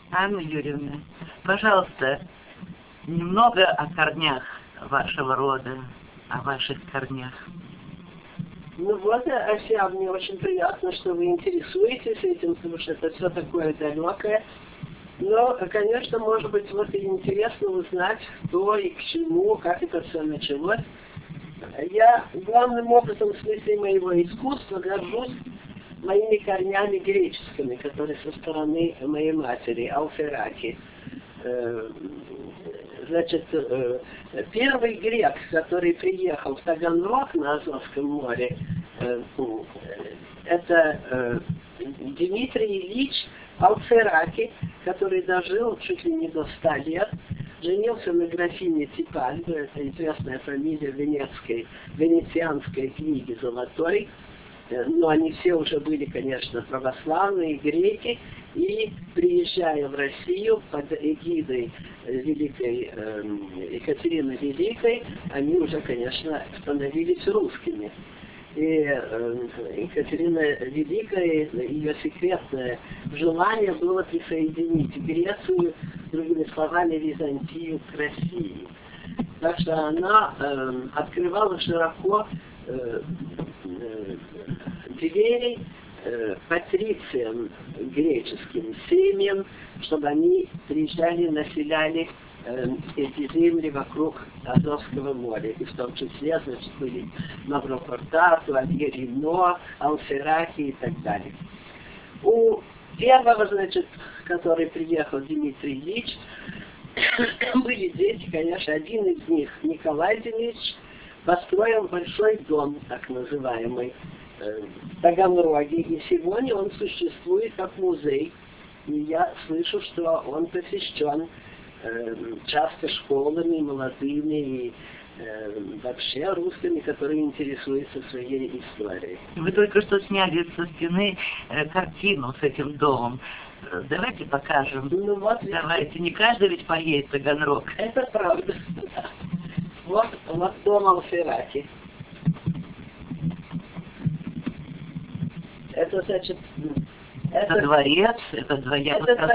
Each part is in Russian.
Анна Юрьевна, пожалуйста, немного о корнях вашего рода, о ваших корнях. Ну вот, Ася, мне очень приятно, что вы интересуетесь этим, потому что это все такое далекое. Но, конечно, может быть, вот и интересно узнать, кто и к чему, как это все началось. Я главным образом в смысле моего искусства горжусь моими корнями греческими, которые со стороны моей матери, Алфераки. Значит, первый грек, который приехал в Таганрог на Азовском море, это Дмитрий Ильич Алфераки, который дожил чуть ли не до 100 лет, женился на графине Типальдо, это известная фамилия венецианской книги «Золотой». Но они все уже были, конечно, православные греки, и, приезжая в Россию под эгидой великой Екатерины Великой, они уже, конечно, становились русскими. И Екатерина Великая, ее секретное желание было присоединить Грецию, другими словами, Византию к России. Так что она открывала широко двери патрициям греческим семьям, чтобы они приезжали, населяли эти земли вокруг Азовского моря. И в том числе, значит, были Мавропортату, Альгерино, Алфераки и так далее. У первого, значит, который приехал, Дмитрий Ильич, были дети, конечно, один из них, Николай Дмитриевич, построил большой дом, так называемый, в Таганроге, и сегодня он существует как музей. И я слышу, что он посещен часто школами молодыми и вообще русскими, которые интересуются своей историей. Вы только что сняли со стены картину с этим домом. Давайте покажем. Ну, вот, давайте, не каждый ведь поедет в Таганрог. Это правда. Вот дом Алфераки. Это, значит... Это дворец, это дворец.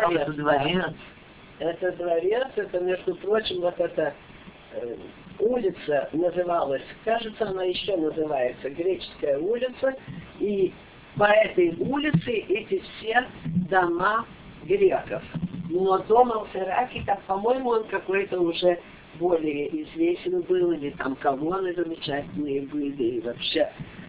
Это дворец, это, между прочим, вот эта улица называлась, кажется, она еще называется Греческая улица, и по этой улице эти все дома греков. Но дом Алфераки, так, по-моему, он какой-то уже более известен был, или там колонны замечательные были, и вообще.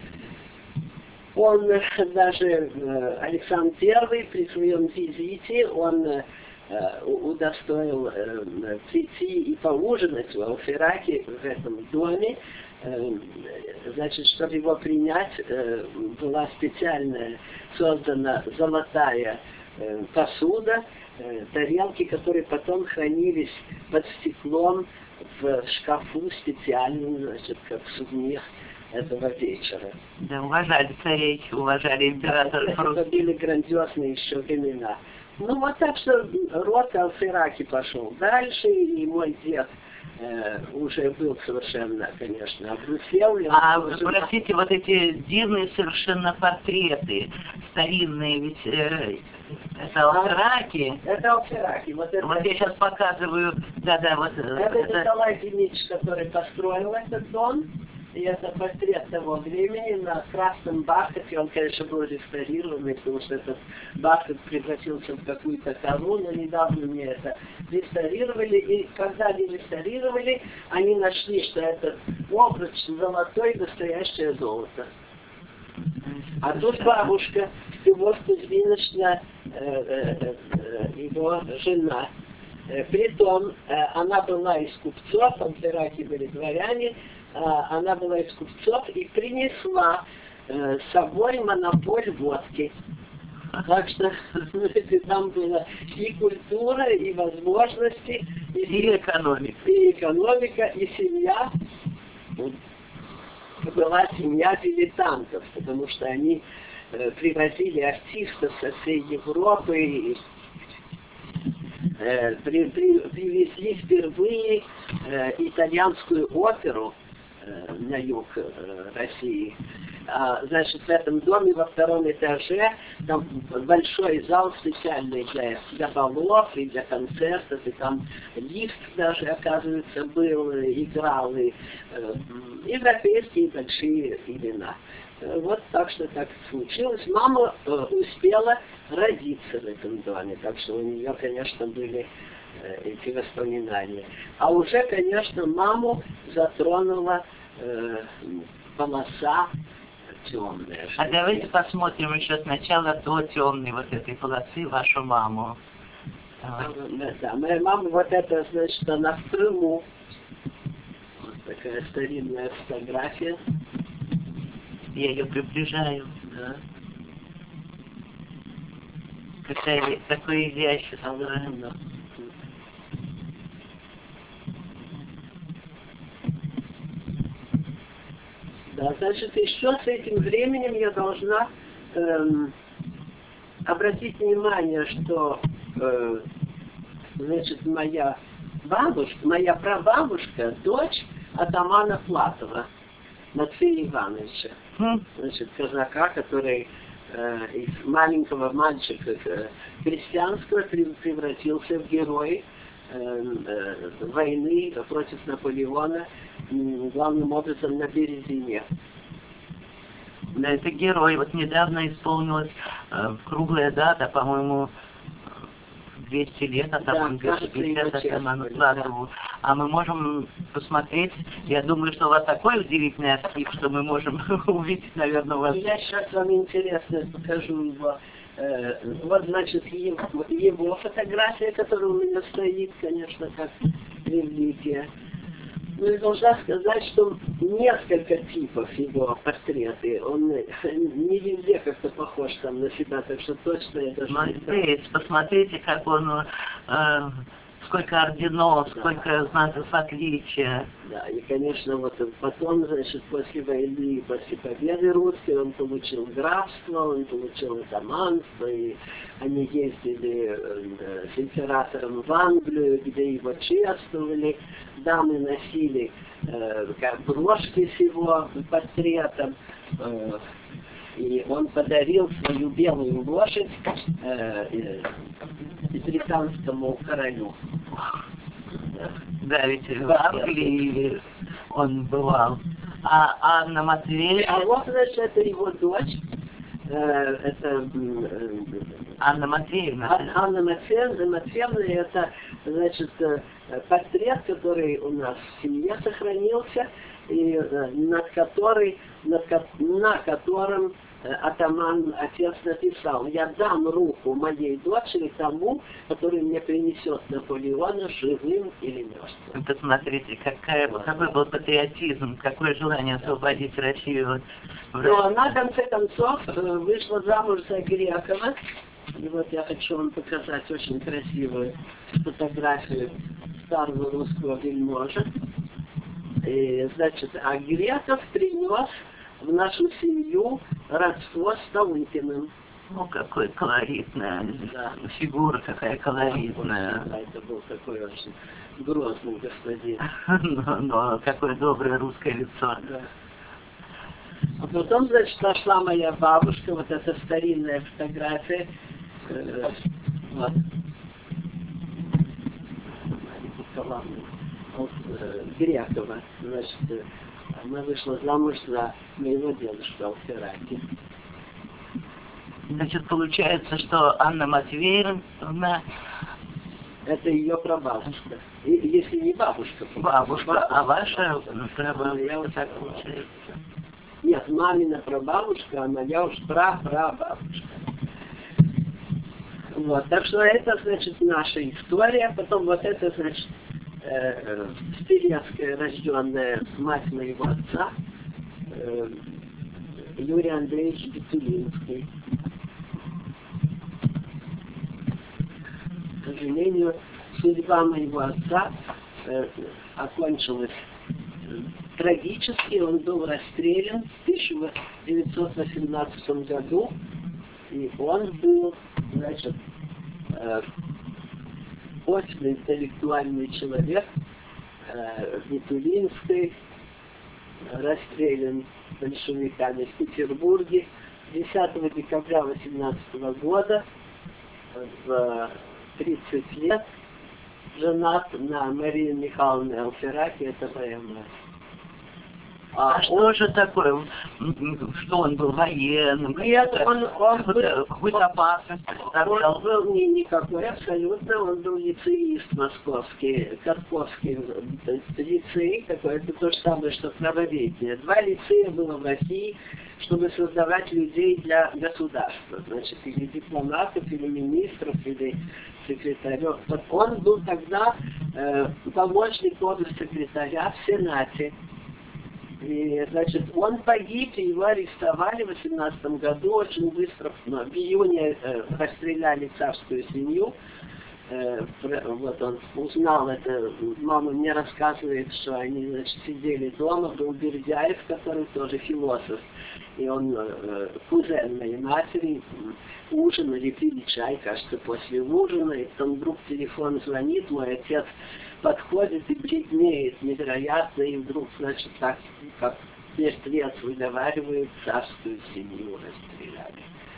Он даже, Александр I, при своем визите, он удостоил прийти и поужинать у Алфераки в этом доме. Значит, чтобы его принять, была специально создана золотая посуда, тарелки, которые потом хранились под стеклом в шкафу специальном, значит, как сувенир этого вечера. Да, уважали царей, уважали императоров. Это были грандиозные еще времена. Ну вот так что род Алфераки пошел дальше, и мой дед уже был совершенно, конечно, обрусел. Простите, вот эти дивные совершенно портреты, старинные, ведь это Алфераки. Это Алфераки. Вот я сейчас показываю, вот. Это Николай Дмитриевич, который построил этот дом. И это портрет того времени на красном бархате. Он, конечно, был реставрированный, потому что этот бархат превратился в какую-то кору, но недавно мне это реставрировали. И когда они реставрировали, они нашли, что этот обруч золотой, настоящее золото. А тут бабушка, Любовь Кузьминична, его жена. Притом, она была из купцов, Алфераки были дворяне, она была из купцов и принесла с собой монополь водки. Так что там была и культура, и возможности, и экономика. И экономика, и семья. Была семья дилетантов, потому что они привозили артистов со всей Европы, и привезли впервые итальянскую оперу на юг России. Значит, в этом доме во втором этаже там большой зал специальный для балов и для концертов, и там лифт даже, оказывается, был, играл, и европейские большие имена. Вот так что так случилось. Мама успела родиться в этом доме, так что у нее, конечно, были эти воспоминания. А уже, конечно, маму затронула полоса темная. А давайте посмотрим еще сначала до темной вот этой полосы вашу маму. Да, моя мама, вот это, значит, она в Крыму. Вот такая старинная фотография. Я ее приближаю. Да. Какое изящество. Да. Да, значит, еще с этим временем я должна обратить внимание, что значит, моя прабабушка, дочь атамана Платова, Матфея Ивановича, значит, казака, который из маленького мальчика крестьянского превратился в герой войны против Наполеона, главным образом на Березине. Да, это герой. Вот недавно исполнилась круглая дата, по-моему, 200 лет атаману, 250 атаману Платову. А мы можем посмотреть, я думаю, что у вас такой удивительный архив, что мы можем увидеть, наверное, у вас... Я сейчас вам интересно покажу его. Вот, значит, его фотография, которая у меня стоит, конечно, как реликвия. Ну и должна сказать, что несколько типов его портреты. Он не везде как-то похож там на себя, так что точно это же... Посмотрите, как он... сколько орденов, сколько знаков отличия. Да, и, конечно, вот потом, значит, после войны, после победы русской, он получил графство, он получил атаманство, и они ездили с императором в Англию, где его чествовали, дамы носили брошки с его портретом, и он подарил свою белую лошадь британскому королю. Да, ведь в Англии он бывал. А Анна Матвеевна... А вот, значит, это его дочь. Это Анна Матвеевна. Анна Матвеевна, это, значит, портрет, который у нас в семье сохранился, и на котором атаман отец написал: я дам руку моей дочери тому, который мне принесет Наполеона живым или мертвым. Посмотрите, какой был патриотизм, какое желание освободить Россию. Ну, а на конце концов вышла замуж за Грекова. И вот я хочу вам показать очень красивую фотографию старого русского вельможа. И, значит, а Греков принес в нашу семью родство с Столыпиным. Ну, какой колоритная фигура, какая колоритная. Да, это был такой очень грозный господин. Но какое доброе русское лицо. Да. А потом, значит, нашла моя бабушка, вот эта старинная фотография. Вот. Грекова. Значит, она вышла замуж за моего дедушку Алфераки. Значит, получается, что Анна Матвеевна... Это ее прабабушка. Если не бабушка. Бабушка, а ваша прабабушка? Я вот так получается. Нет, мамина прабабушка, а моя уж прапрабабушка. Вот, так что это, значит, наша история. Потом вот это, значит, Спирецкая, рожденная мать моего отца, Юрий Андреевич Бетулинский. К сожалению, судьба моего отца окончилась трагически. Он был расстрелян в 1918 году, и он был, значит, очень интеллектуальный человек, Бетулинский, расстрелян большевиками в Петербурге 10 декабря 18 года, в 30 лет, женат на Марии Михайловне Алфераке, это моя мать. А что же такое? Что он был военным? Нет, он какую-то опасность представлял? Он был никакой, абсолютно, он был лицеист московский, Катковский лицей, это то же самое, что правоведение. 2 лицея было в России, чтобы создавать людей для государства. Значит, или дипломатов, или министров, или секретарев. Вот он был тогда помощник секретаря в Сенате. И, значит, он погиб, и его арестовали в 18 году, очень быстро, в июне расстреляли царскую семью. Вот он узнал это, мама мне рассказывает, что они, значит, сидели дома, был Бердяев, который тоже философ, и он кузен моей матери, ужинали, пили чай, кажется, после ужина, и там вдруг телефон звонит, мой отец подходит и бледнеет невероятно, и вдруг, значит, так, как мертвец выговаривает, царскую семью расстреляли.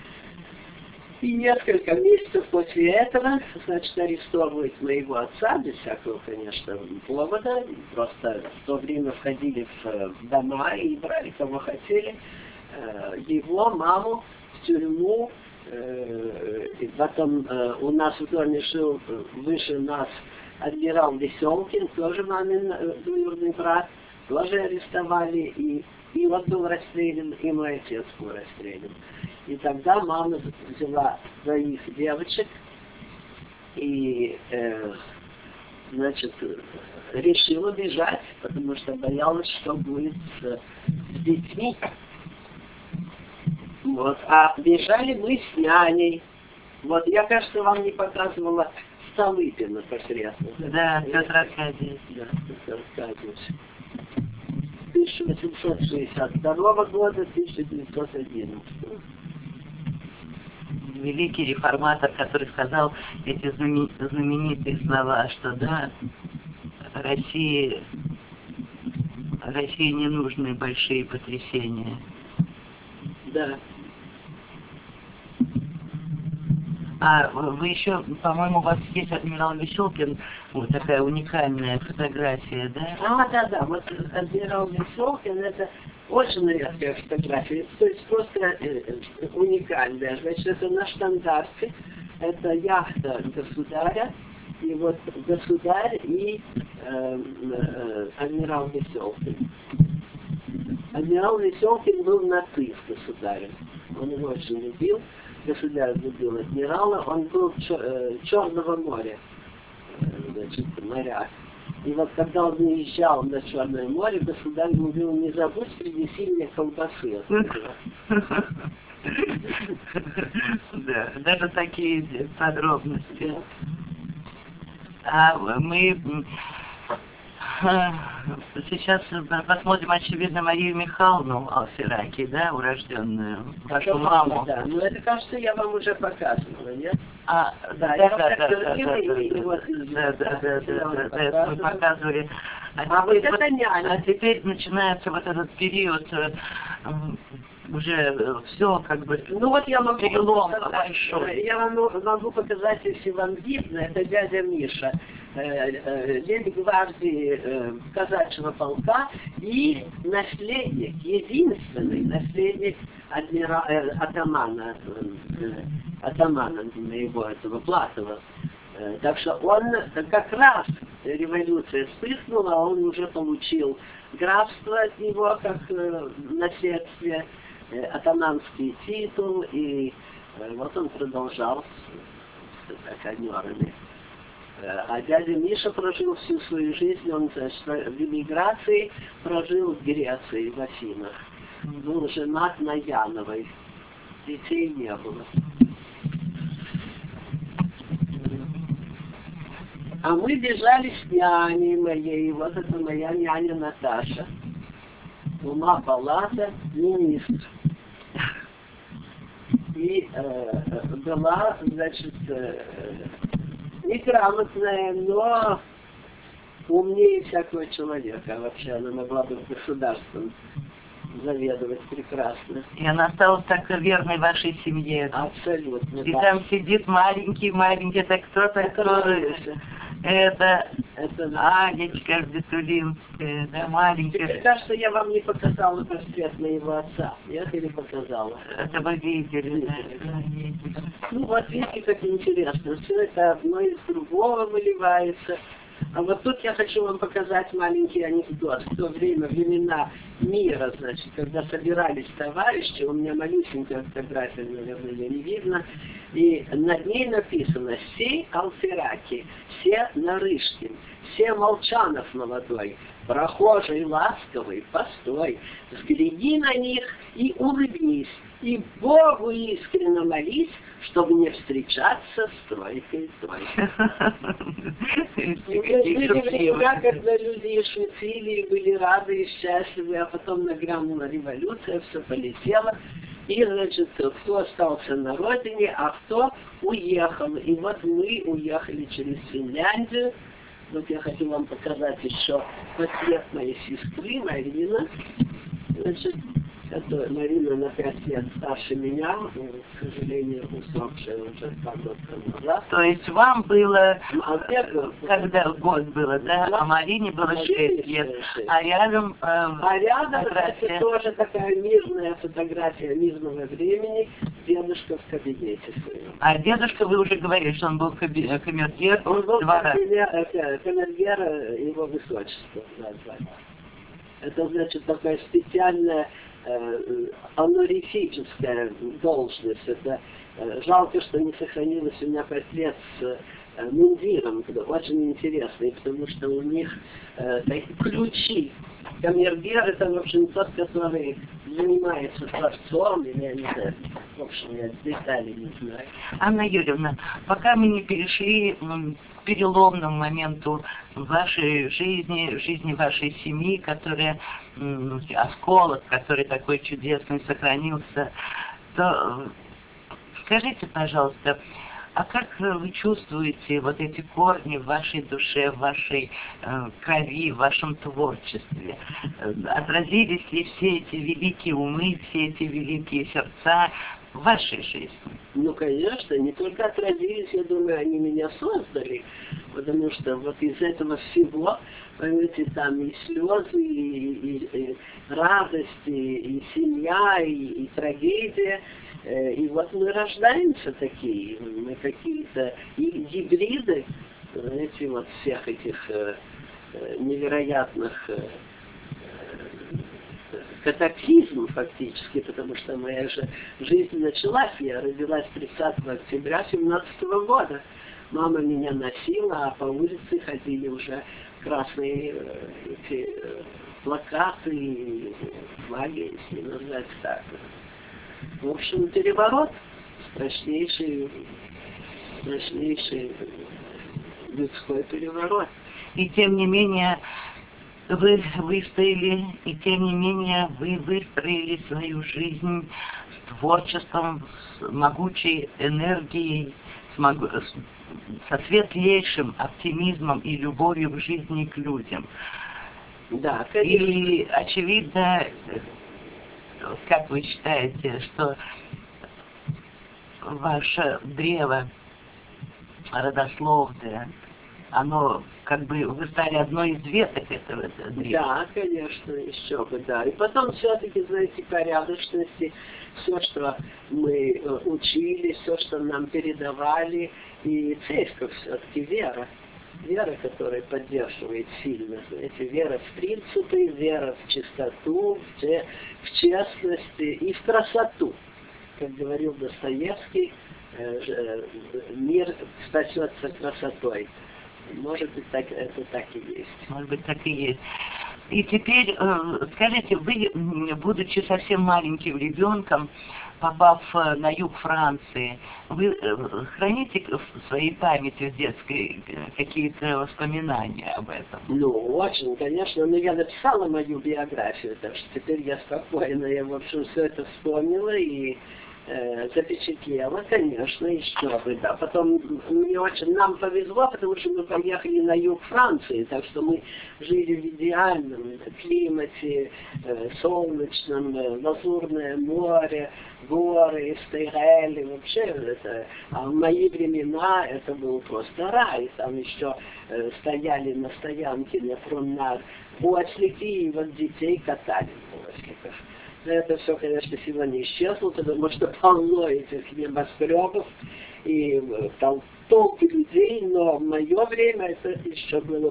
И несколько месяцев после этого, значит, арестовывают моего отца, без всякого, конечно, повода. Просто в то время входили в дома и брали, кого хотели. Его, маму, в тюрьму. И потом у нас в доме жил выше нас адмирал Веселкин, тоже мамин двоюродный брат. Тоже арестовали, и он был расстрелян, и мой отец был расстрелян. И тогда мама взяла 2 девочек и, значит, решила бежать, потому что боялась, что будет с детьми. Вот. А бежали мы с няней. Вот, я, кажется, вам не показывала Столыпина портрет. Да, Петр Аркадьевич. Да, Петр Аркадьевич. 1862 года, 1911. Великий реформатор, который сказал эти знаменитые слова, что да, России не нужны большие потрясения. Да. А вы еще, по-моему, у вас есть адмирал Веселкин, вот такая уникальная фотография, да? Да. Вот адмирал Веселкин, это очень редкая фотография, то есть просто уникальная. Значит, это на штандарте, это яхта государя, и вот государь и адмирал Веселкин. Адмирал Веселкин был на «ты» с государем. Он его очень любил. Государь любил адмирала, он был Черного моря, значит, моряк. И вот когда он уезжал на Черное море, государь говорил: не забудь, принеси мне колбасы. Да, даже такие подробности. А мы сейчас посмотрим, очевидно, Марию Михайловну Алфераки, да, урожденную, вашу маму. Да, ну это, кажется, я вам уже показывала, нет? Да, вы показывали. А вот это няня. А теперь начинается вот этот период, уже все как бы, ну вот я могу перелом большой. Я вам могу показать, если вам видно, это дядя Миша, лейб-гвардии казачьего полка и наследник, единственный наследник атамана его, этого Платова. Так что он как раз революция вспыхнула, он уже получил графство от него как наследствие, атаманский титул, и вот он продолжал с каньорами. А дядя Миша прожил всю свою жизнь, он в эмиграции прожил в Греции, в Афинах. Был женат на Яновой. Детей не было. А мы бежали с няней моей, вот это моя няня Наташа. Ума палата, министр. И была, значит, неграмотная, но умнее всякого человека. Вообще она могла бы государством заведовать прекрасно. И она осталась так верной вашей семье. Абсолютно. И да. там сидит маленький, это кто такой? Это Анечка Бетулинская, да, маленькая. Мне кажется, я вам не показала портрет моего отца. Нет, или показала? Это вы видели, да. Ну вот видите, как интересно. Все это одно из другого выливается. А вот тут я хочу вам показать маленький анекдот. В то время, времена мира, значит, когда собирались товарищи, у меня малюсенькая фотография, наверное, ее не видно, и над ней написано «Сей Алфераки, се Нарышкин, се Молчанов молодой, прохожий ласковый, постой, взгляни на них и улыбнись, и Богу искренне молись, чтобы не встречаться с тройкой тройкой». Когда люди шутили, были рады и счастливы, а потом нагрянула революция, все полетело. И, значит, кто остался на родине, а кто уехал. И вот мы уехали через Финляндию. Вот я хочу вам показать еще портрет моей сестры Марина. Значит, это Марина на 5 лет старше меня, к сожалению, усопшая уже 2 года назад. То есть вам было, когда год было, да, а Марине было 6 лет. А рядом это тоже такая мирная фотография мирного времени, дедушка в кабинете своем. А дедушка, вы уже говорили, что он был камергер. Он был камергер его высочества. Это значит такая специальная онорифическая должность. Это жалко, что не сохранилось у меня портрет с мундиром, очень интересный, потому что у них такие ключи. Камергер — это, в общем, тот, который занимается творцом, или я не знаю, в общем, я деталей не знаю. Анна Юрьевна, пока мы не перешли к переломному моменту вашей жизни, жизни вашей семьи, которая, осколок, который такой чудесный сохранился, то скажите, пожалуйста, а как вы чувствуете вот эти корни в вашей душе, в вашей крови, в вашем творчестве? Отразились ли все эти великие умы, все эти великие сердца в вашей жизни? Ну, конечно, не только отразились, я думаю, они меня создали, потому что вот из этого всего, понимаете, там и слезы, и радость, и семья, и трагедия. И вот мы рождаемся такие, мы какие-то гибриды, знаете, вот всех этих невероятных катаклизм фактически, потому что моя же жизнь началась, я родилась 30 октября 17 года. Мама меня носила, а по улице ходили уже красные эти плакаты, флаги, если назвать так. В общем, переворот, страшнейший людской переворот. И тем не менее, вы выстояли, и тем не менее вы выстроили свою жизнь с творчеством, с могучей энергией, со светлейшим оптимизмом и любовью к жизни и к людям. Да, конечно. И очевидно, как вы считаете, что ваше древо родословное, оно как бы вы стали одной из веток этого древа? Да, конечно, еще бы, да. И потом все-таки, знаете, порядочности, все, что мы учили, все, что нам передавали, и церковь все-таки вера. Вера, которая поддерживает сильно, знаете, вера в принципы, вера в чистоту, в честность и в красоту. Как говорил Достоевский, мир спасется красотой. Может быть, это так и есть. Может быть, так и есть. И теперь, скажите, вы, будучи совсем маленьким ребенком, попав на юг Франции, вы храните в своей памяти детской какие-то воспоминания об этом? Ну, очень, конечно. Но я написала мою биографию, так что теперь я спокойна. Я, в общем, все это вспомнила и запечатлела, конечно, еще бы, да. Потом нам повезло, потому что мы поехали на юг Франции, так что мы жили в идеальном климате, солнечном, лазурное море, горы, стейрели, вообще это. А в мои времена это был просто рай, там еще стояли на стоянке на променад ослики, и вот детей катали в осликах. Это все, конечно, сегодня исчезло, потому что полно этих небоскребов и толпы людей, но в мое время это еще было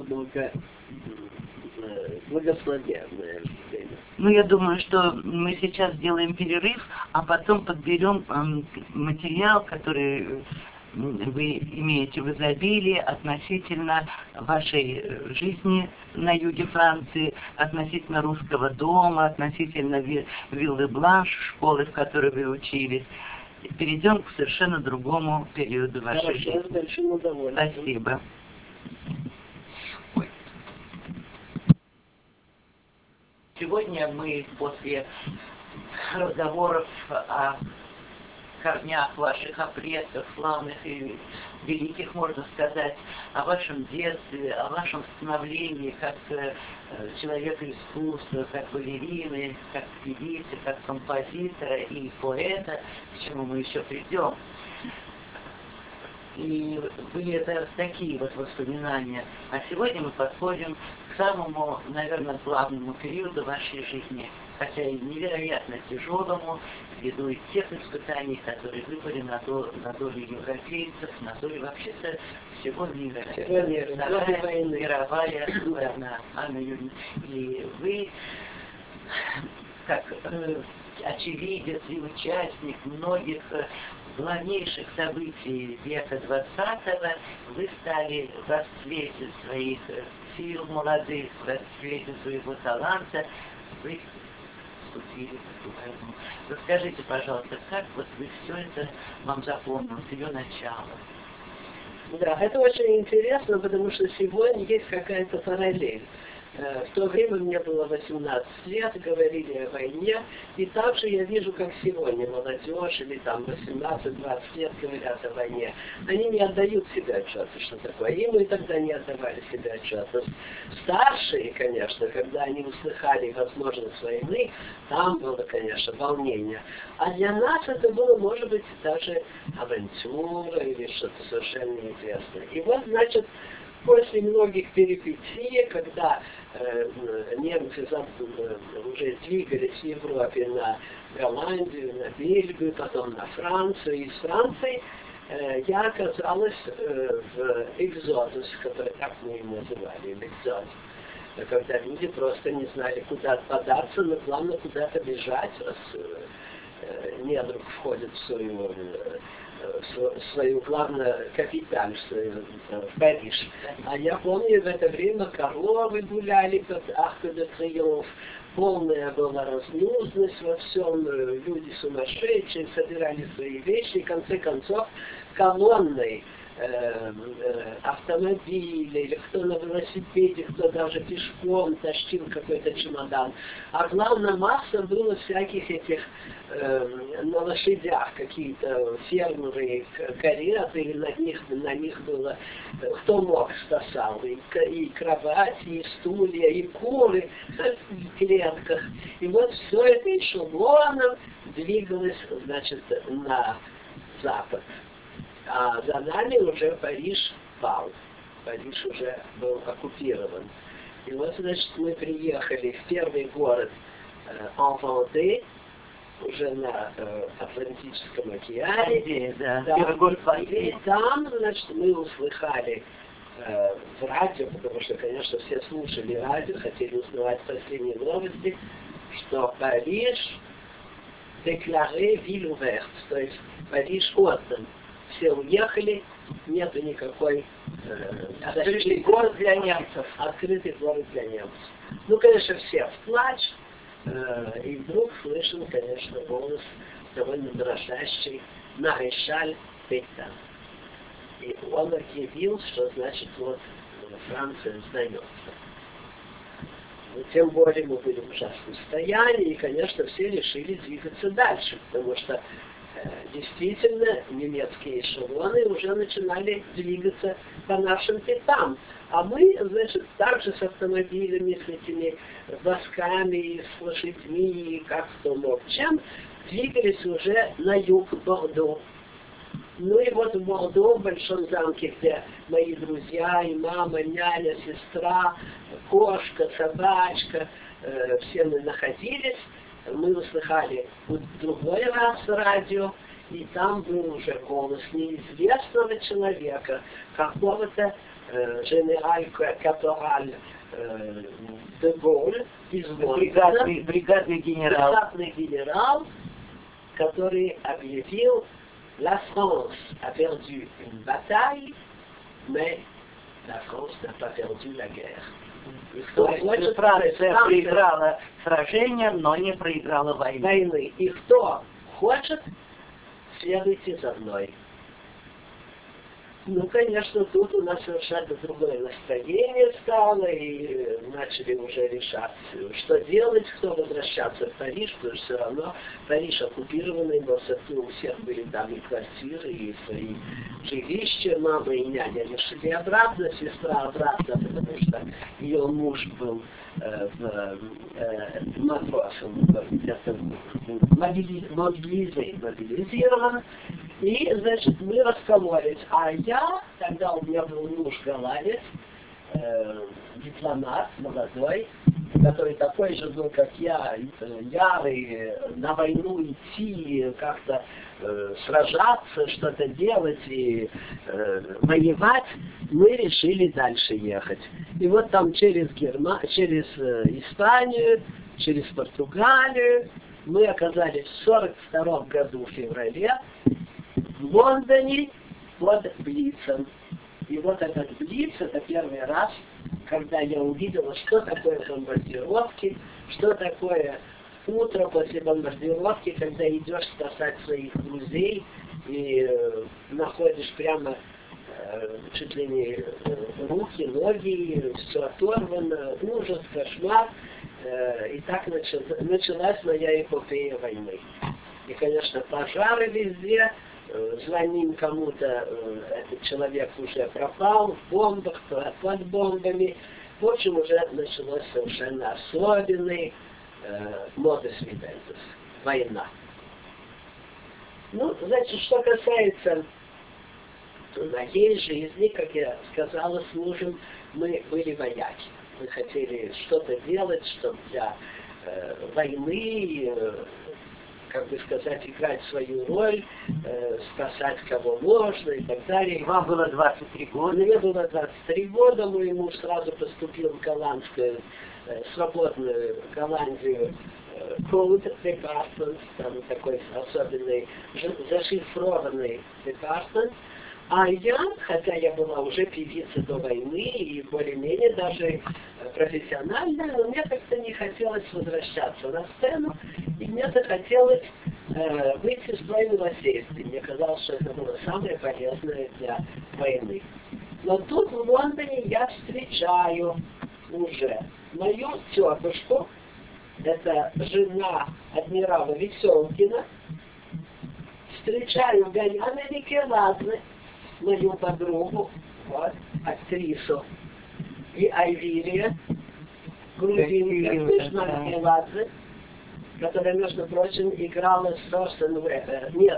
благословенное время. Ну, я думаю, что мы сейчас сделаем перерыв, а потом подберем материал, который вы имеете в изобилии относительно вашей жизни на юге Франции, относительно русского дома, относительно виллы Бланш, школы, в которой вы учились. Перейдем к совершенно другому периоду вашей жизни. Спасибо. Сегодня мы после разговоров о корнях ваших, о предках славных и великих, можно сказать, о вашем детстве, о вашем становлении как человека искусства, как балерины, как певицы, как композитора и поэта, к чему мы еще придем. И были это такие вот воспоминания. А сегодня мы подходим к самому, наверное, главному периоду вашей жизни, хотя и невероятно тяжелому, ввиду и тех испытаний, которые выпали на долю европейцев, на долю вообще-то всего мира. Мировая война. И вы, как очевидец и участник многих главнейших событий века XX, вы стали в расцвете своих сил молодых, в расцвете своего таланта, вы вступили в эту войну. Расскажите, пожалуйста, как вот вы все это вам запомнилось, ее начало? Да, это очень интересно, потому что сегодня есть какая-то параллель. В то время мне было 18 лет, говорили о войне, и также я вижу, как сегодня молодежь, или там 18-20 лет говорят о войне. Они не отдают себе отчета, что такое. И мы тогда не отдавали себе отчета. Старшие, конечно, когда они услыхали возможность войны, там было, конечно, волнение. А для нас это было, может быть, даже авантюра или что-то совершенно неизвестное. И вот, значит, после многих перипетий, когда немцы уже двигались в Европе на Голландию, на Бельгию, потом на Францию, и из Франции я оказалась в экзодус, который так мы его называли, экзод. Когда люди просто не знали, куда податься, но главное куда-то бежать, раз недруг входит в свою главную капиталь, в Париж. А я помню, в это время коровы гуляли под Арк де Триумф, полная была разнузность во всем, люди сумасшедшие собирали свои вещи, и в конце концов колонной автомобиля, или кто на велосипеде, кто даже пешком тащил какой-то чемодан. А главная масса было всяких этих на лошадях, какие-то фермеры, кареты, и на них было кто мог спасал. И кровати, и стулья, и куры в клетках. И вот все это эшелоном двигалось, значит, на запад. А за нами уже Париж пал. Париж уже был оккупирован. И вот, значит, мы приехали в первый город Ан-Венде, уже на Атлантическом океане. И там, значит, мы услыхали в радио, потому что, конечно, все слушали радио, хотели узнавать последние новости, что Париж déclaré ville ouverte, то есть Париж отдан. Все уехали, нету никакой открытый город для немцев. Открытый город для немцев. Ну, конечно, все в плач, и вдруг слышен, конечно, голос довольно дрожащий Маршаль Петен. И он объявил, что значит вот Франция сдается. Но тем более мы были в ужасном состоянии, и, конечно, все решили двигаться дальше, потому что действительно немецкие эшелоны уже начинали двигаться по нашим пятам. А мы, значит, также с автомобилями, с этими восками, с лошадьми, как кто мог чем, двигались уже на юг Бордо. Ну и вот в Бордо, в Большом замке, где мои друзья, и мама, няня, сестра, кошка, собачка, все мы находились, мы услыхали в другой раз радио, и там был уже голос неизвестного человека, какого-то генераль-капораль де Голь из Лондона, бригадный генерал, который объявил: La France a perdu une bataille, mais la France n'a pas perdu la guerre. Франция проиграла сражение, но не проиграла войны. И кто хочет, следуйте за мной. Ну, конечно, тут у нас совершенно другое настроение стало, и начали уже решать, что делать, кто возвращаться в Париж, потому что все равно Париж оккупированный, но зато у всех были там и квартиры, и свои жилища. Мама и няня решили обратно, сестра обратно, потому что ее муж был матросом, мобилизирован. И, значит, мы раскололись. А я, тогда у меня был муж голландец, дипломат молодой, который такой же был, как я, ярый, на войну идти, как-то сражаться, что-то делать и воевать, мы решили дальше ехать. И вот там через Испанию, через Португалию мы оказались в 1942 году в феврале в Лондоне под Блицем. И вот этот Блиц, это первый раз, когда я увидела, что такое бомбардировки, что такое утро после бомбардировки, когда идешь спасать своих друзей и находишь прямо чуть ли не руки, ноги, все оторвано, ужас, кошмар. И так началась моя эпопея войны. И, конечно, пожары везде, звоним кому-то, этот человек уже пропал в бомбах, под бомбами. В общем, уже началось совершенно особенный модус вивендус, война. Ну, значит, что касается моей жизни, как я сказала, с мужем, мы были вояки. Мы хотели что-то делать, чтобы для войны, как бы сказать, играть свою роль, спасать кого можно и так далее. Вам было 23 года? Мне было 23 года, мой муж сразу поступил в голландскую, свободную Голландию, Code Department, там такой особенный, зашифрованный департамент. А я, хотя я была уже певица до войны и более-менее даже профессиональная, но мне как-то не хотелось возвращаться на сцену, и мне захотелось выйти в свой милосердие. Мне казалось, что это было самое полезное для войны. Но тут в Лондоне я встречаю уже мою тетушку, это жена адмирала Веселкина, встречаю Ганяна Никеладзе, мою подругу, вот, актрису, и Айвирия, грузинка, Смешна Никеладзе, которая, между прочим, играла с Ростен нет,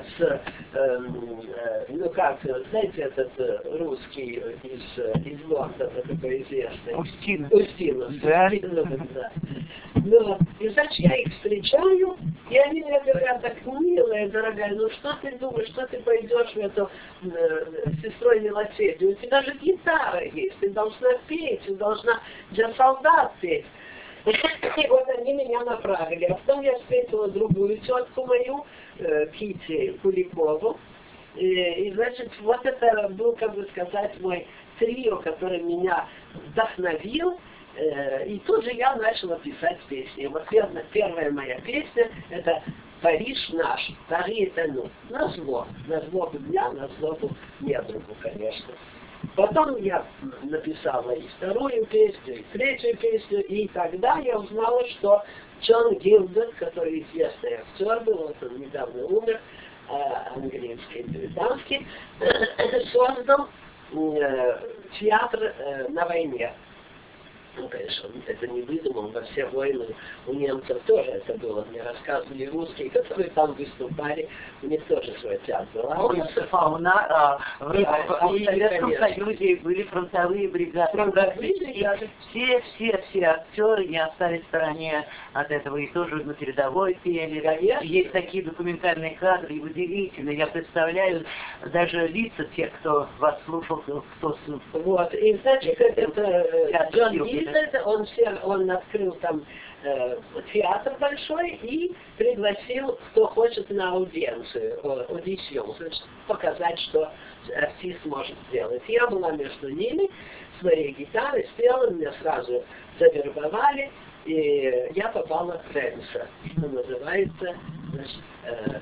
ну как, знаете, этот русский из Лондона, такой известный. Устинов. Да. Ну, и значит, я их встречаю, и они мне говорят: так, милая, дорогая, ну что ты думаешь, что ты пойдешь в эту сестрой милосердия? У тебя же гитара есть, ты должна петь, ты должна для солдат петь. И вот они меня направили. А потом я встретила другую тетку мою, Кити Куликову. И, значит, вот это был, как бы сказать, мой трио, который меня вдохновил. И тут же я начала писать песни. Вот первая моя песня — это «Париж наш», «Пари это ну». На злобу дня, на злобу недругу, конечно. Потом я написала и вторую песню, и третью песню, и тогда я узнала, что Джон Гилберт, который известный актер был, он недавно умер, английский, британский, создал театр на войне. Ну, конечно, он это не выдумал, во все войны у немцев тоже это было. Мне рассказывали русские, которые там выступали, у них тоже свой театр был. В Советском Союзе были фронтовые бригады. Все актеры не остались в стороне от этого, и тоже на передовой пели. Есть такие документальные кадры, и удивительно. Я представляю даже лица тех, кто вас слушал, кто... Вот, и знаете, как это Джон Гильд, он открыл там театр большой и пригласил, кто хочет, на аудиенцию, аудицион, показать, что артист может сделать. Я была между ними, своей гитарой спела, меня сразу завербовали, и я попала в Ренса, что называется, значит,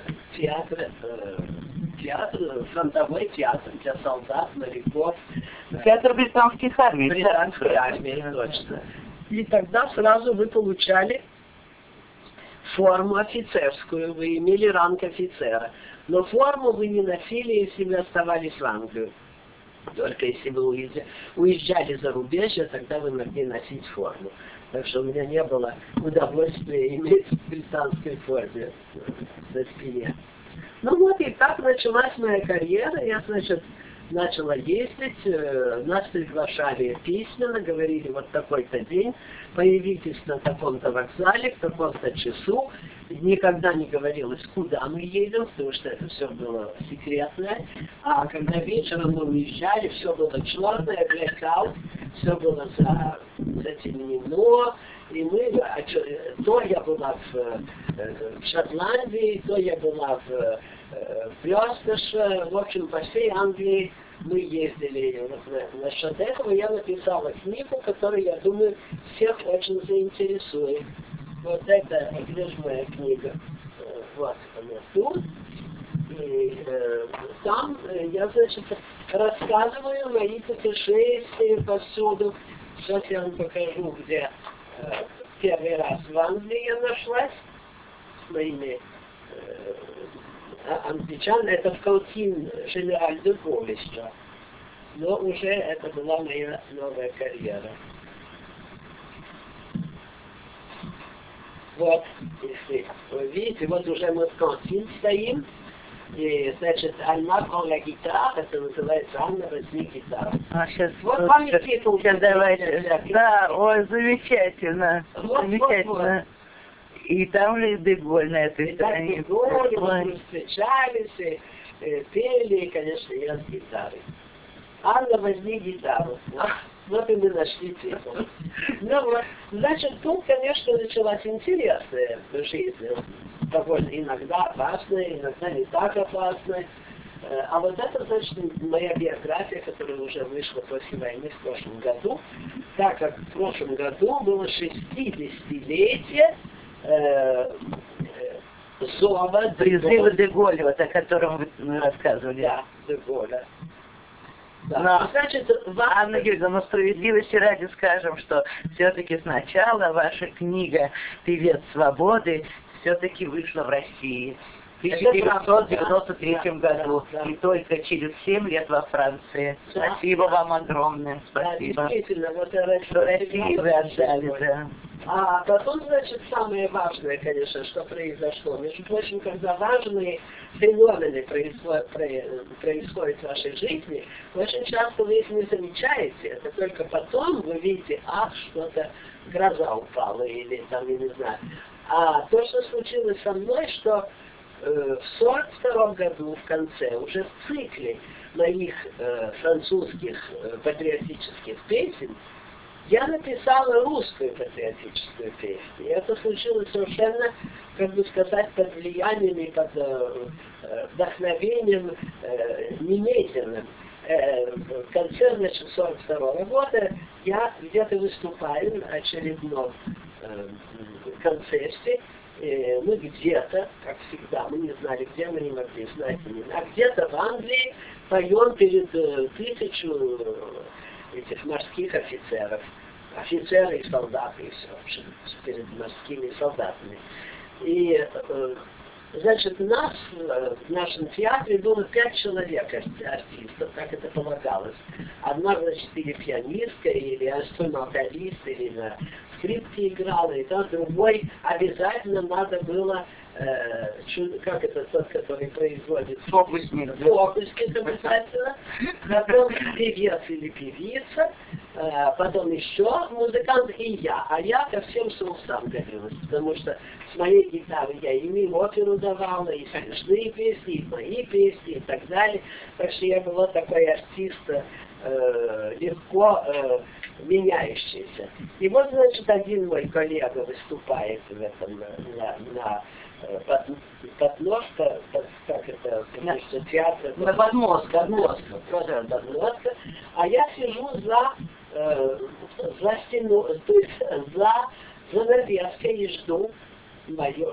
фронтовой театр для солдат, моряков. Театр британских армий. Британской армии, точно. И тогда сразу вы получали форму офицерскую, вы имели ранг офицера. Но форму вы не носили, если вы оставались в Англию. Только если вы уезжали за рубеж, тогда вы могли носить форму. Так что у меня не было удовольствия иметь в британской форме на спине. Ну вот, и так началась моя карьера. Я, значит, начала ездить, нас приглашали письменно, говорили, вот такой-то день, появитесь на таком-то вокзале, в таком-то часу. Никогда не говорилось, куда мы едем, потому что это все было секретное. А когда вечером мы уезжали, все было черное, blackout, все было затемнено. И мы, то я была в Шотландии, то я была в Прёсташе, в общем, по всей Англии мы ездили. Насчет этого я написала книгу, которую, я думаю, всех очень заинтересует. Вот это, где же моя книга? Вот она тут. И там я, значит, рассказываю мои путешествия повсюду. Сейчас я вам покажу, где первый раз в Англии я нашлась с моими англичанами. Это в Каутин Женераль де Голль еще. Но уже это была моя новая карьера. Вот, если вы видите, вот уже мы в Каутин стоим. И, значит, Альма прон гитара, это называется Анна, возьми гитару. А сейчас, вот вам и титул. Сейчас давайте. Да, ой, замечательно. Вот, замечательно. Вот. И там же де Голль на этой стороне. Де Голль, мы встречались, и пели, и, конечно, я с гитарой. Анна, возьми гитару. Вот и мы нашли титул. Ну вот, значит, тут, конечно, началась интересная жизнь. Довольно иногда опасная, иногда не так опасная. А вот это, значит, моя биография, которая уже вышла после войны в прошлом году, так как в прошлом году было 60-летие зова призыва де Голля, вот о котором вы рассказывали. Да, де Голля. Да. Но, значит, Анна Юрьевна, справедливости ради скажем, что все-таки сначала ваша книга «Певец свободы» все-таки вышла в России в 1993 году, и только через 7 лет во Франции. Спасибо вам огромное. Спасибо. Да, действительно, вот Россию вы отдали, да. А потом, значит, самое важное, конечно, что произошло. Между прочим, когда важные феномены происходят в вашей жизни, очень часто вы их не замечаете. Это только потом вы видите, что-то, гроза упала, или там, я не знаю. А то, что случилось со мной, что в 1942 году, в конце, уже в цикле моих французских патриотических песен, я написала русскую патриотическую песню. И это случилось совершенно, как бы сказать, под влиянием и под вдохновением немедленным. В конце, значит, 1942 года я где-то выступаю на очередном концерте. Мы где-то, как всегда, мы не знали, где, мы не могли знать именно, а где-то в Англии поем перед 1000 этих морских офицеров. Офицеры и солдаты, и все, перед морскими солдатами. И Значит, нас в нашем театре было 5 человек артистов, как это полагалось. Одна, значит, или пианистка, или инструменталист, или на скрипке играла, и тот другой обязательно надо было, как это тот, который производит Фокусник. Фокусник обязательно, потом певец или певица, потом еще музыкант и я. А я ко всем соусам годилась, потому что с моей гитарой я и оперу давала, и смешные песни, и мои песни, и так далее. Так что я была такой артист, легко меняющийся. И вот, значит, один мой коллега выступает в этом на подножка, как это, конечно, театр. На подмостка. Подмостка. А я сижу за стену, то есть за занавеской и жду мою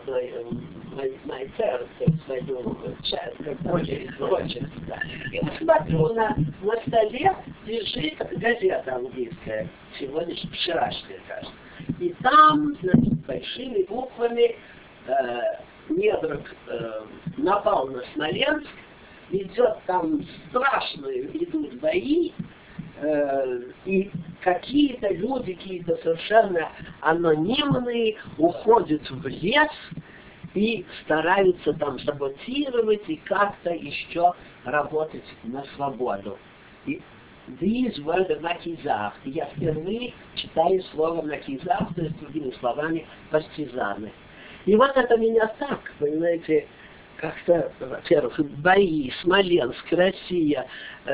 очередь. И смотрю, на столе лежит газета английская, вчерашняя, кажется. И там, значит, большими буквами недруг напал на Смоленск, идет там страшные, идут бои, и какие-то люди, какие-то совершенно анонимные, уходят в лес и стараются там саботировать и как-то еще работать на свободу. И these were the Maquisards. Я впервые читаю слово Maquisards, то есть, другими словами, партизаны. И вот это меня так, понимаете, как-то, во-первых, бои, Смоленск, Россия,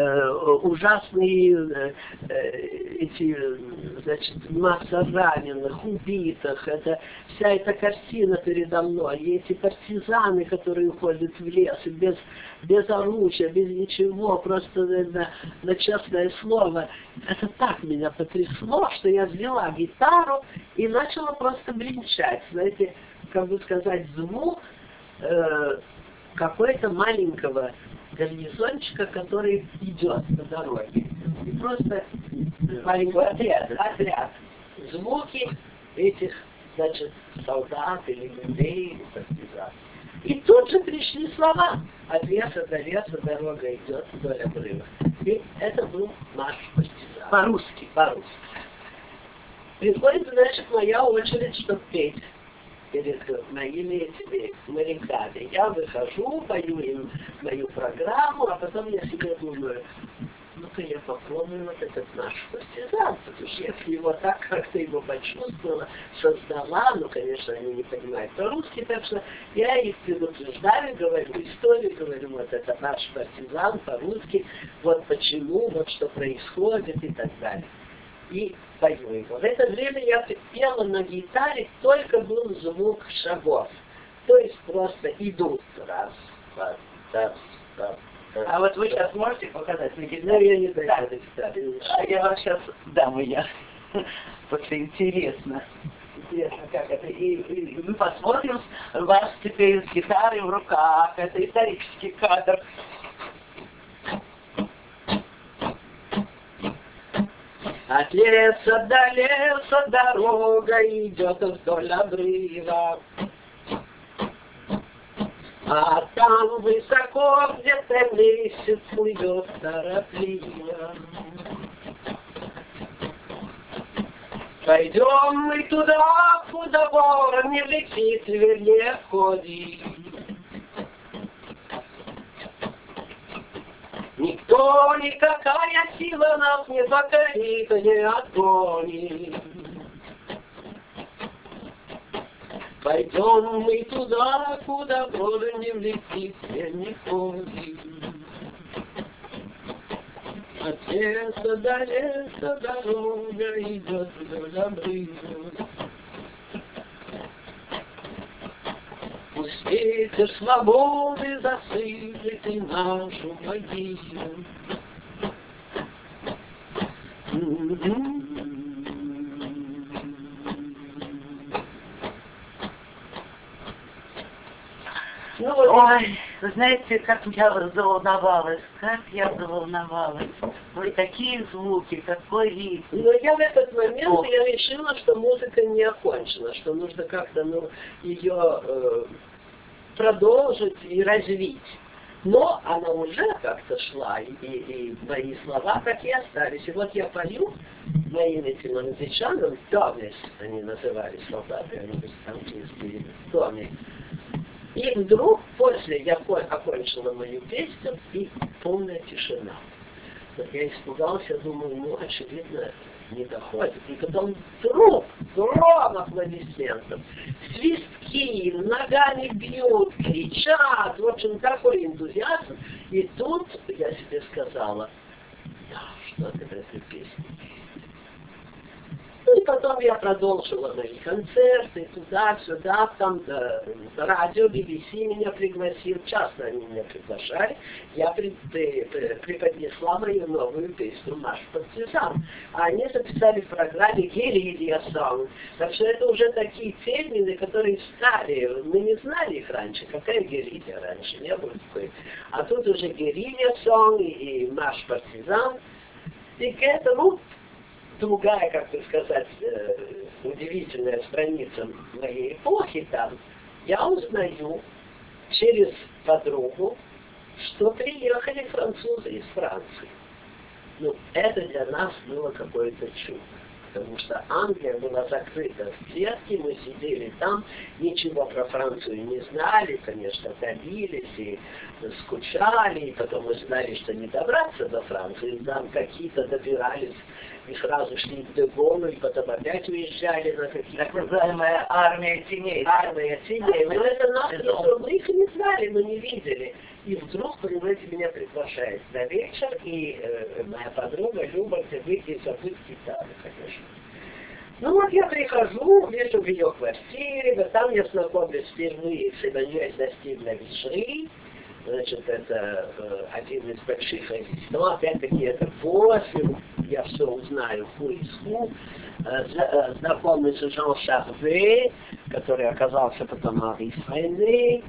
ужасные эти, значит, масса раненых, убитых, это, вся эта картина передо мной, и эти партизаны, которые уходят в лес, без оружия, без ничего, просто на честное слово, это так меня потрясло, что я взяла гитару и начала просто бренчать, знаете, как бы сказать, звук какой-то маленького гарнизончика, который идет по дороге. И просто маленький отряд. Звуки этих, значит, солдат или людей, или партизан. И тут же пришли слова. От леса до леса дорога идет вдоль обрыва. И это был наш партизан. По-русски. Приходит, значит, моя очередь, чтобы петь перед моими этими моряками. Я выхожу, пою им мою программу, а потом я себе думаю, ну-ка я попробую вот этот наш партизан, потому что я его так как-то его почувствовала, создала, ну, конечно, они не понимают по-русски, так что я их предупреждаю, говорю историю, говорю, вот это наш партизан по-русски, вот почему, вот что происходит и так далее. И пою его. В это время я пела на гитаре, только был звук шагов. То есть просто идут. Раз, два, раз. А вот вы сейчас можете показать на гитаре? Ну, я не знаю, А я вам сейчас дам ее. Просто интересно. Интересно, как это. И мы посмотрим вас теперь с гитарой в руках. Это исторический кадр. От леса до леса дорога идет вдоль обрыва. А там высоко где-то месяц плывет торопливо. Пойдем мы туда, куда ворон не летит, вернее ходит. Никто, никакая сила нас не покорит, не отгонит. Пойдем мы туда, куда ворон не летит, не ходит. От леса до леса дорога идет вдоль обрыва. Пусть ветер свободы засыплет и нашу могилу. Ну, вот. Ой, вы знаете, как я заволновалась, Вот такие звуки, какой ритм. Но я в этот момент я решила, что музыка не окончена, что нужно как-то ее продолжить и развить. Но она уже как-то шла, и мои слова так и остались. И вот я пою моим этим англичанам, Томми, они назывались солдаты, они были английские, Томми. И вдруг после я окончила мою песню, и полная тишина. Вот я испугался, думаю, ну, очевидно, не доходит. И потом вдруг гром аплодисментов, свистки, ногами бьют, кричат, в общем, такой энтузиазм. И тут я себе сказала, да, что-то в этой песне. Ну и потом я продолжила мои концерты, туда-сюда, там радио, BBC меня пригласил, часто они меня приглашали. Я преподнесла мою новую песню «Наш партизан». А они записали в программе «Герилья Сонг». Так что это уже такие термины, которые старые. Мы не знали их раньше. Какая герилья раньше? Не было такой. А тут уже «Герилья Сонг» и «Наш партизан». И к этому другая, как бы сказать, удивительная страница моей эпохи там, я узнаю через подругу, что приехали французы из Франции. Ну, это для нас было какое-то чудо. Потому что Англия была закрыта в клетке, мы сидели там, ничего про Францию не знали, конечно, добились и скучали, и потом мы знали, что не добраться до Франции, там какие-то добирались и сразу шли к Деголу, и потом опять уезжали на какие-то... Так называемая армия теней. Армия теней. Мы это мы их не знали, мы не видели. И вдруг, понимаете, меня приглашает на вечер, и моя подруга Люба выйти и забыть гитару, конечно. Ну вот я прихожу, вижу в ее квартире, там я знакомлюсь впервые с Эммануэль Дастигль Вишри. Значит, это один из больших резистов. Опять-таки, это после, я все узнаю фу. Знакомый с Жан Шарве, который оказался потом Мари Френе,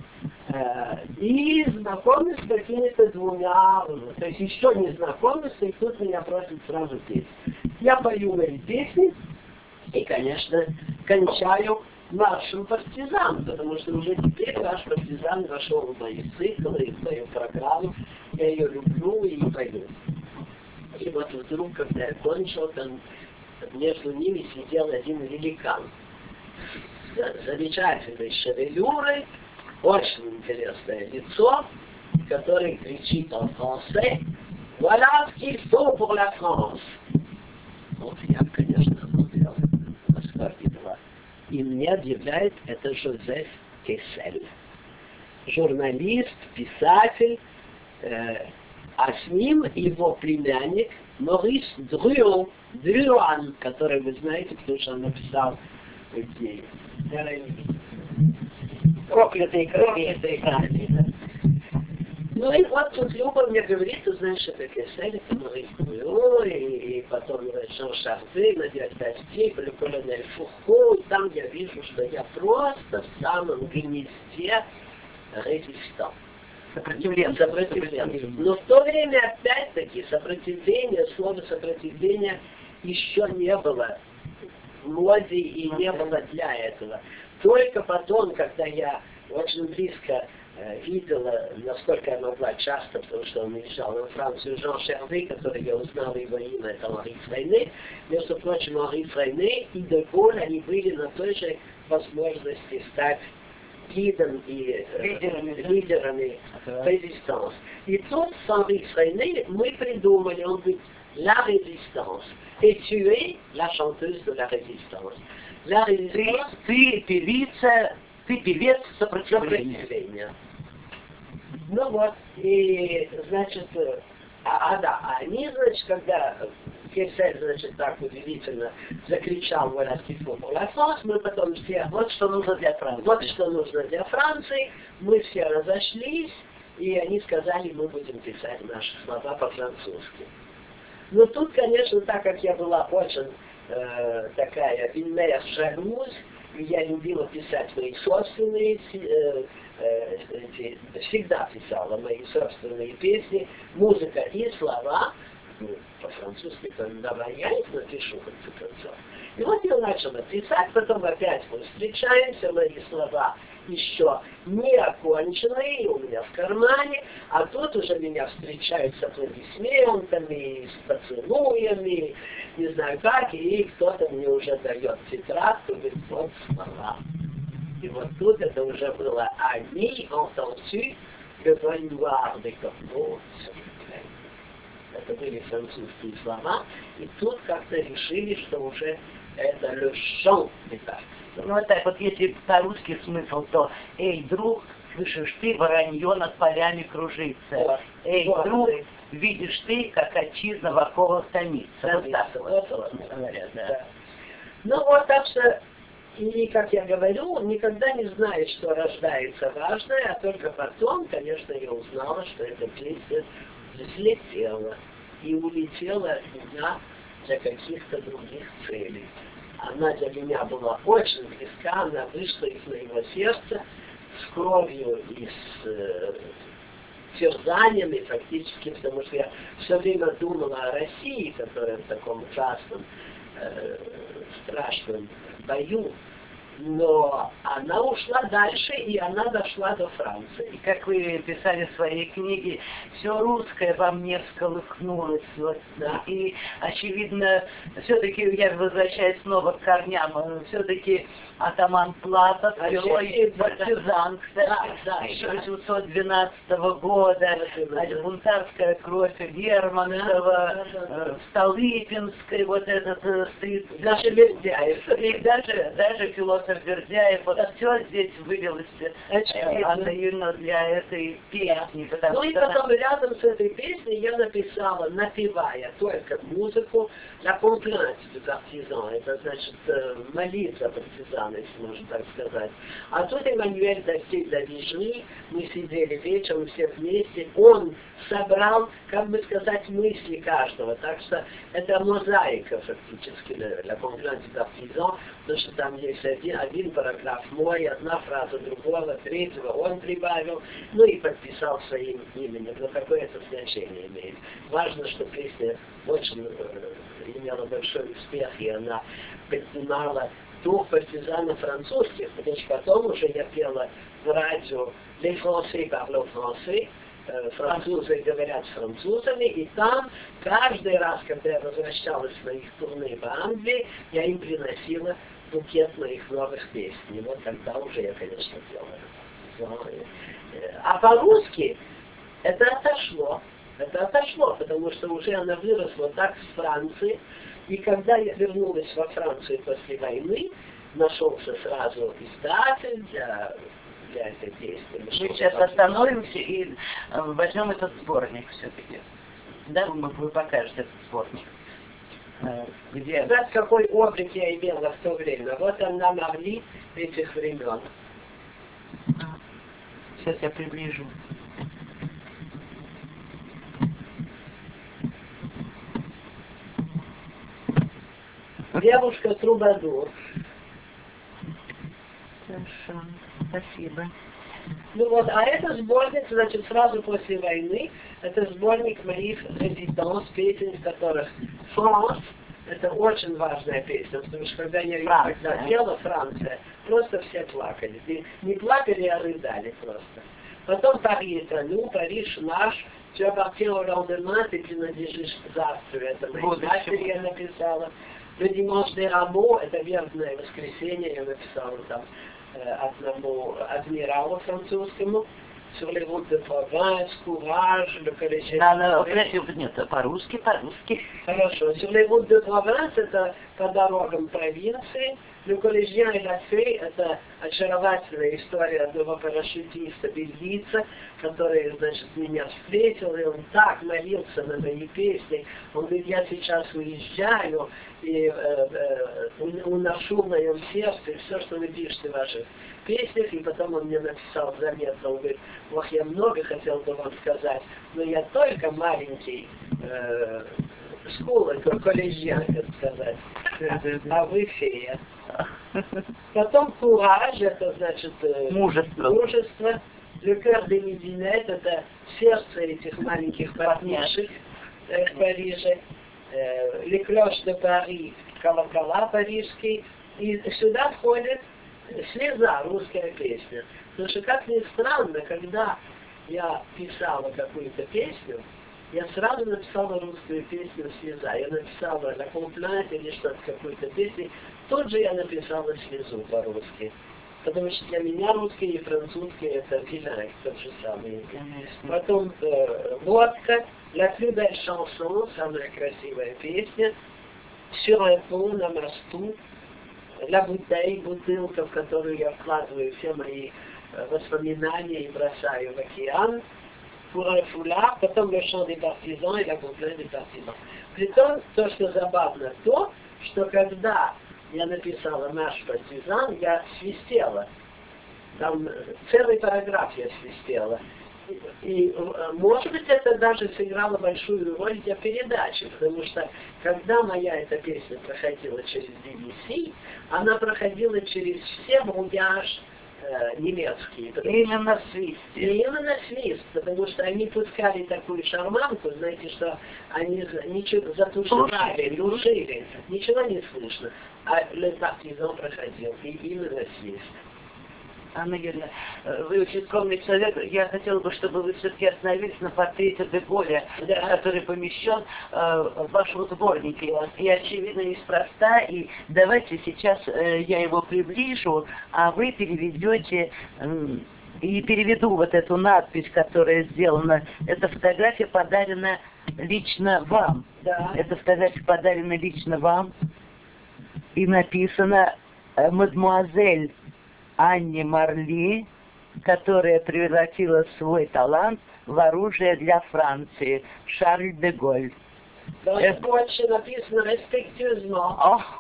и знакомый с какими-то двумя, то есть еще не знакомился, и тут меня просят сразу петь. Я пою мои песни, и, конечно, кончаю маршем партизан, потому что уже теперь наш партизан вошел в мои циклы, в мою программу, я ее люблю и пою. И вот вдруг, когда я кончил, там между ними сидел один великан с замечательной шевелюрой, очень интересное лицо, который кричит en français: «Voilà ce qu'il faut pour la France». Вот я, конечно, смотрел в восторге была. И мне объявляет это Жозеф Кессель, журналист, писатель, а с ним его племянник Морис Дрюан, который вы знаете, потому что он написал эти проклятые крови. Ну и вот тут Люба мне говорит, ты знаешь, это Кессель, это Морис Дрюан, и потом Жан Шарве, Надя Дастигль, колонель Фурко, и там я вижу, что я просто в самом гнезде резистан. Сопротивление. Но в то время, опять-таки, сопротивление, слово сопротивление еще не было в моде и не было для этого. Только потом, когда я очень близко видела, насколько я могла часто, потому что он уезжал во Францию, Жан Шарве, который я узнал его имя, это Мари Френе. Между прочим, Мари Френе и де Голль, они были на той же возможности стать гидом и лидерами резистанс. И тут с Мари Френе мы придумали, он говорит, la résistance, et tu es la chanteuse de la résistance. La résistance, ты певец сопротивления. Ну вот, и, значит, они, значит, когда Кессель, значит, так удивительно закричал «Voilà ce qu'il faut pour la France», мы потом все, вот что нужно для Франции, мы все разошлись, и они сказали, мы будем писать наши слова по-французски. Но тут, конечно, так как я была очень такая винная шармуз, и я любила писать мои собственные, всегда писала мои собственные песни, музыка и слова, по-французски, то давай я их напишу, в конце концов. И вот я начала писать, потом опять мы встречаемся, мои слова еще не оконченные, у меня в кармане, а тут уже меня встречают с аплодисментами, с поцелуями, не знаю как, и кто-то мне уже дает тетрадку, говорит, вот слова. И вот тут это уже было «Ami entendu le vol noir des corbeaux». Это были французские слова, и тут как-то решили, что уже это le chant des partis. Ну, вот так вот, если по-русски смысл, то «Эй, друг, слышишь ты, воронье над полями кружится». «Эй, друг, видишь ты, как отчизна в оковах томится». Вот так вот, говоря, да. Ну вот, так что, и, как я говорю, никогда не знаешь, что рождается важное, а только потом, конечно, я узнала, что эта песня взлетела и улетела от меня для каких-то других целей. Она для меня была очень близка, она вышла из моего сердца с кровью и с терзаниями фактически, потому что я все время думала о России, которая в таком ужасном, страшном бою. Но она ушла дальше, и она дошла до Франции. И как вы писали в своей книге, все русское во мне всколыхнулось. Вот, да. И, очевидно, все-таки я возвращаюсь снова к корням, все-таки атаман Платов, герой партизан, кстати, да, 1812 года, бунтарская кровь Германцева, Столыпинская, вот этот стыд, даже Бердяев, и даже философ Бердяев, вот все здесь вылилось именно для этой песни. Ну и потом рядом с этой песней я написала, напевая только музыку, la complainte du partisan, это значит молитва партизана, если можно так сказать. А тут Эммануэль Давижни, мы сидели вечером все вместе, он собрал, как бы сказать, мысли каждого, так что это мозаика фактически, la complainte du partisan, потому что там есть один параграф мой, одна фраза другого, третьего он прибавил, ну и подписал своим именем. Но какое это значение имеет? Важно, что песня очень имела большой успех, и она поднимала дух партизанов французских, потому что потом уже я пела в радио «Les Français parlent français», французы говорят с французами, и там каждый раз, когда я возвращалась с моих турне по Англии, я им приносила букет моих новых песен. И вот тогда уже я, конечно, пела. А по-русски это отошло, потому что уже она выросла так с Франции, и когда я вернулась во Францию после войны, нашелся сразу издатель для этой песни. Мы сейчас остановимся и возьмем этот сборник все-таки. Да, вы покажете этот сборник. Где? Знаете, какой облик я имела в то время? Вот она Марли этих времен. Сейчас я приближу. Девушка Трубадур. Хорошо, спасибо. Ну вот, а это сборник, значит, сразу после войны, это сборник моих резиденс, песен, в которых France, это очень важная песня, потому что когда я ее пела, Франция, просто все плакали. И не плакали, а рыдали просто. Потом Париж, Париж наш, tu appartiens au lendemain, ты принадлежишь завтра, это моей матери я написала. Le dimanche des rameaux, это вербное воскресенье, я написала там одному адмиралу французскому. Sur les routes de province, courage, le collégien... Нет, по-русски. Хорошо. Sur les routes de province, это по дорогам провинции. Le collégien et la fée, это очаровательная история одного парашютиста бельгийца, который, значит, меня встретил, и он так молился на мои песни. Он говорит, я сейчас уезжаю, и уношу в моем сердце все, что вы пишете в ваших песнях, и потом он мне написал заметно, он говорит, ох, я много хотел бы вам сказать, но я только маленький школа, коллегиан, так сказать, а вы фея. Потом кураж, это значит мужество. Le cœur des Midinette, это сердце этих маленьких партнершек в Париже. «Le Cloche de Paris», «Колокола парижские», и сюда входит «Слеза», русская песня. Потому что, как ни странно, когда я писала какую-то песню, я сразу написала русскую песню «Слеза». Я написала «La Complainte» или что-то, какую-то песню. Тут же я написала «Слезу» по-русски. Потому что для меня русский и французский это bilingue, тот же самый. Потом «Водка», «La plus belle chanson», самая красивая песня, «Sur un pont», «На мосту», «La bouteille», бутылка, в которую я вкладываю все мои воспоминания и бросаю в океан, «Pour un foulard», потом «Le chant des partisans» и «La complainte des partisans». Притом, то, что забавно, то, что когда я написала «Наш партизан», я свистела. Там целый параграф я свистела. И, может быть, это даже сыграло большую роль для передачи, потому что, когда моя эта песня проходила через BBC, она проходила через все бруяж немецкие. Именно свист. Именно свист, потому что они пускали такую шарманку, знаете, что они ничего затушевали, душили, ничего не слышно. А «Le Partisan» проходил, и именно свист. Анна Юрьевна, вы очень скромный человек. Я хотела бы, чтобы вы все-таки остановились на портрете де Голля, который помещен в вашем сборнике. И очевидно неспроста. И давайте сейчас я его приближу, а вы переведете и переведу вот эту надпись, которая сделана. Эта фотография подарена лично вам. Да. Эта фотография подарена лично вам. И написано «Мадемуазель Анне Марли, которая превратила свой талант в оружие для Франции. Шарль де Голь». Больше написано «респектюзно».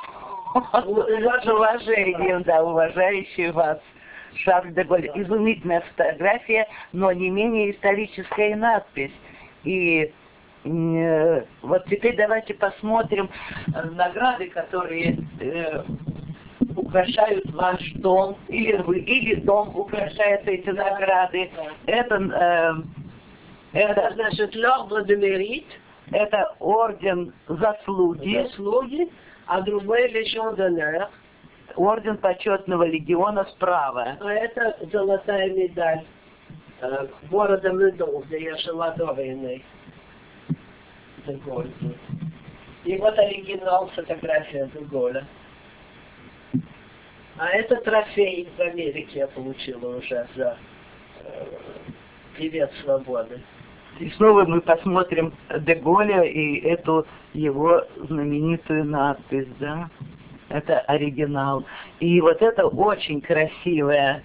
С уважением, да, уважающий вас Шарль де Голь. Изумительная фотография, но не менее историческая надпись. И вот теперь давайте посмотрим награды, которые украшают ваш дом, или дом украшает эти награды. Это значит l'ordre de mérite, это орден заслуги, а другой Légion d'honneur, орден почетного легиона справа. А это золотая медаль города Медон, где я жила до войны. И вот оригинал, фотография де Голля. А это трофей в Америке я получила уже за «Привет свободы». И снова мы посмотрим де Голля и эту его знаменитую надпись, да? Это оригинал. И вот это очень красивый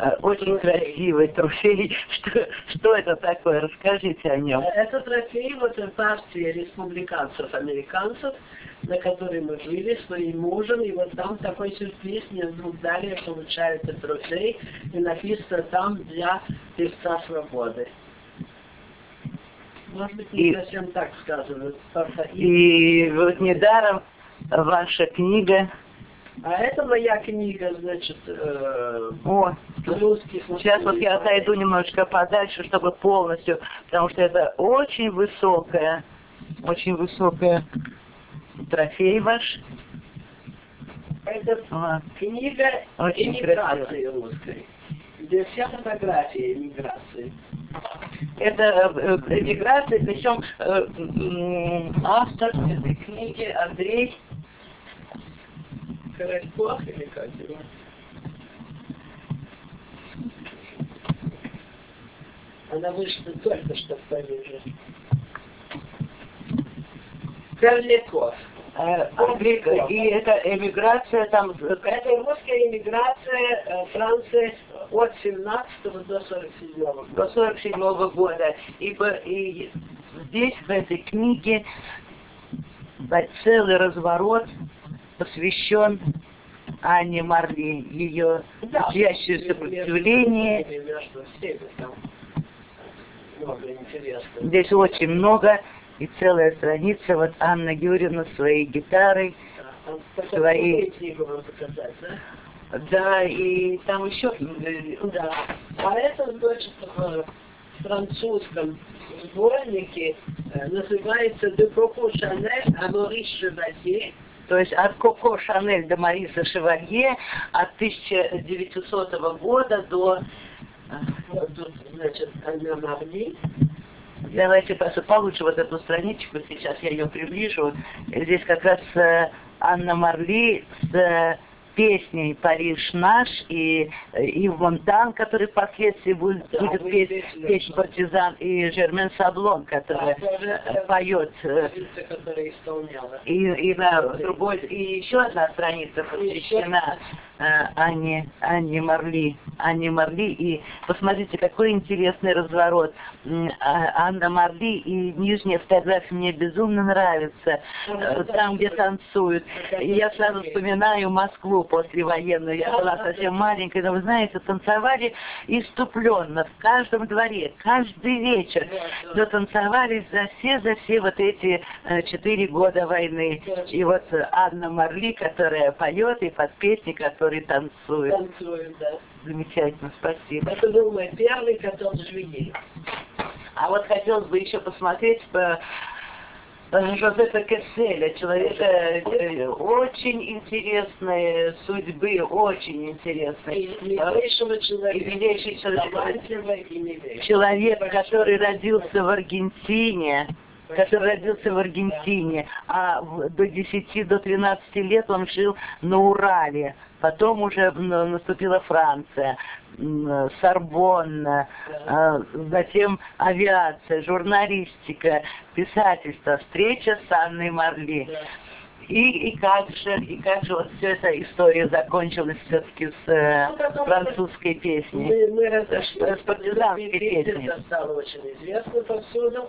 трофей. Что это такое? Расскажите о нем. Это трофей вот партии республиканцев, американцев, на которой мы жили с моим мужем, и вот там такой сюрприз мне вдруг дали, я получаю этот трофей, и написано там «Для певца свободы». Может быть, не совсем так сказано. И вот недаром ваша книга. А это моя книга, значит, русских. Сейчас вот я отойду немножечко подальше, чтобы полностью, потому что это очень высокая трофей ваш. Это книга эмиграции русской, где вся фотография эмиграции. Это эмиграция, причем автор этой книги Андрей Корольков или как его? Она вышла только что в Париже. Корольков. И это эмиграция там... Это русская эмиграция Франции от 17 до 47 года. До 47 года. И здесь, в этой книге, целый разворот посвящен Анне Марли, ее трудящее сопротивление. Здесь очень много. И целая страница, вот Анна Юрьевна своей гитарой, своей... Да, и там еще... Да. А это, значит, французском сборнике называется «De Coco Chanel à Maurice Chevalier». То есть от Коко Шанель до Мариса Шевалье от 1900 года до... Вот тут, значит, Анна Марли. Давайте просто получше вот эту страничку, сейчас я ее приближу. Здесь как раз Анна Марли с песней «Париж наш» и Ив Монтан, который впоследствии будет петь «Партизан», и Жермен Саблон, который поет. Которая исполняла. И на другой, и еще одна страница посвящена Анне Марли. И посмотрите, какой интересный разворот. Анна Марли, и нижняя фотография мне безумно нравится. Там, где танцуют. И я сразу вспоминаю Москву послевоенную. Я была совсем маленькой, но вы знаете, танцевали иступленно в каждом дворе, каждый вечер. Но танцевали за все вот эти 4 года войны. И вот Анна Марли, которая поет, и под песни, которые танцуют. Танцуют, да. Замечательно, спасибо. Это был мой первый 14 juillet. А вот хотелось бы еще посмотреть по Жозефа Кесселя, человека очень интересной судьбы, очень интересной. И милейшего человека. И милейший человек. Человек, который родился в Аргентине. А до 10-13 лет он жил на Урале. Потом уже наступила Франция, Сорбонна, затем авиация, журналистика, писательство, встреча с Анной Марли. И как же вот вся эта история закончилась все-таки с французской песней, с партизанской песней. Это стало очень известно повсюду.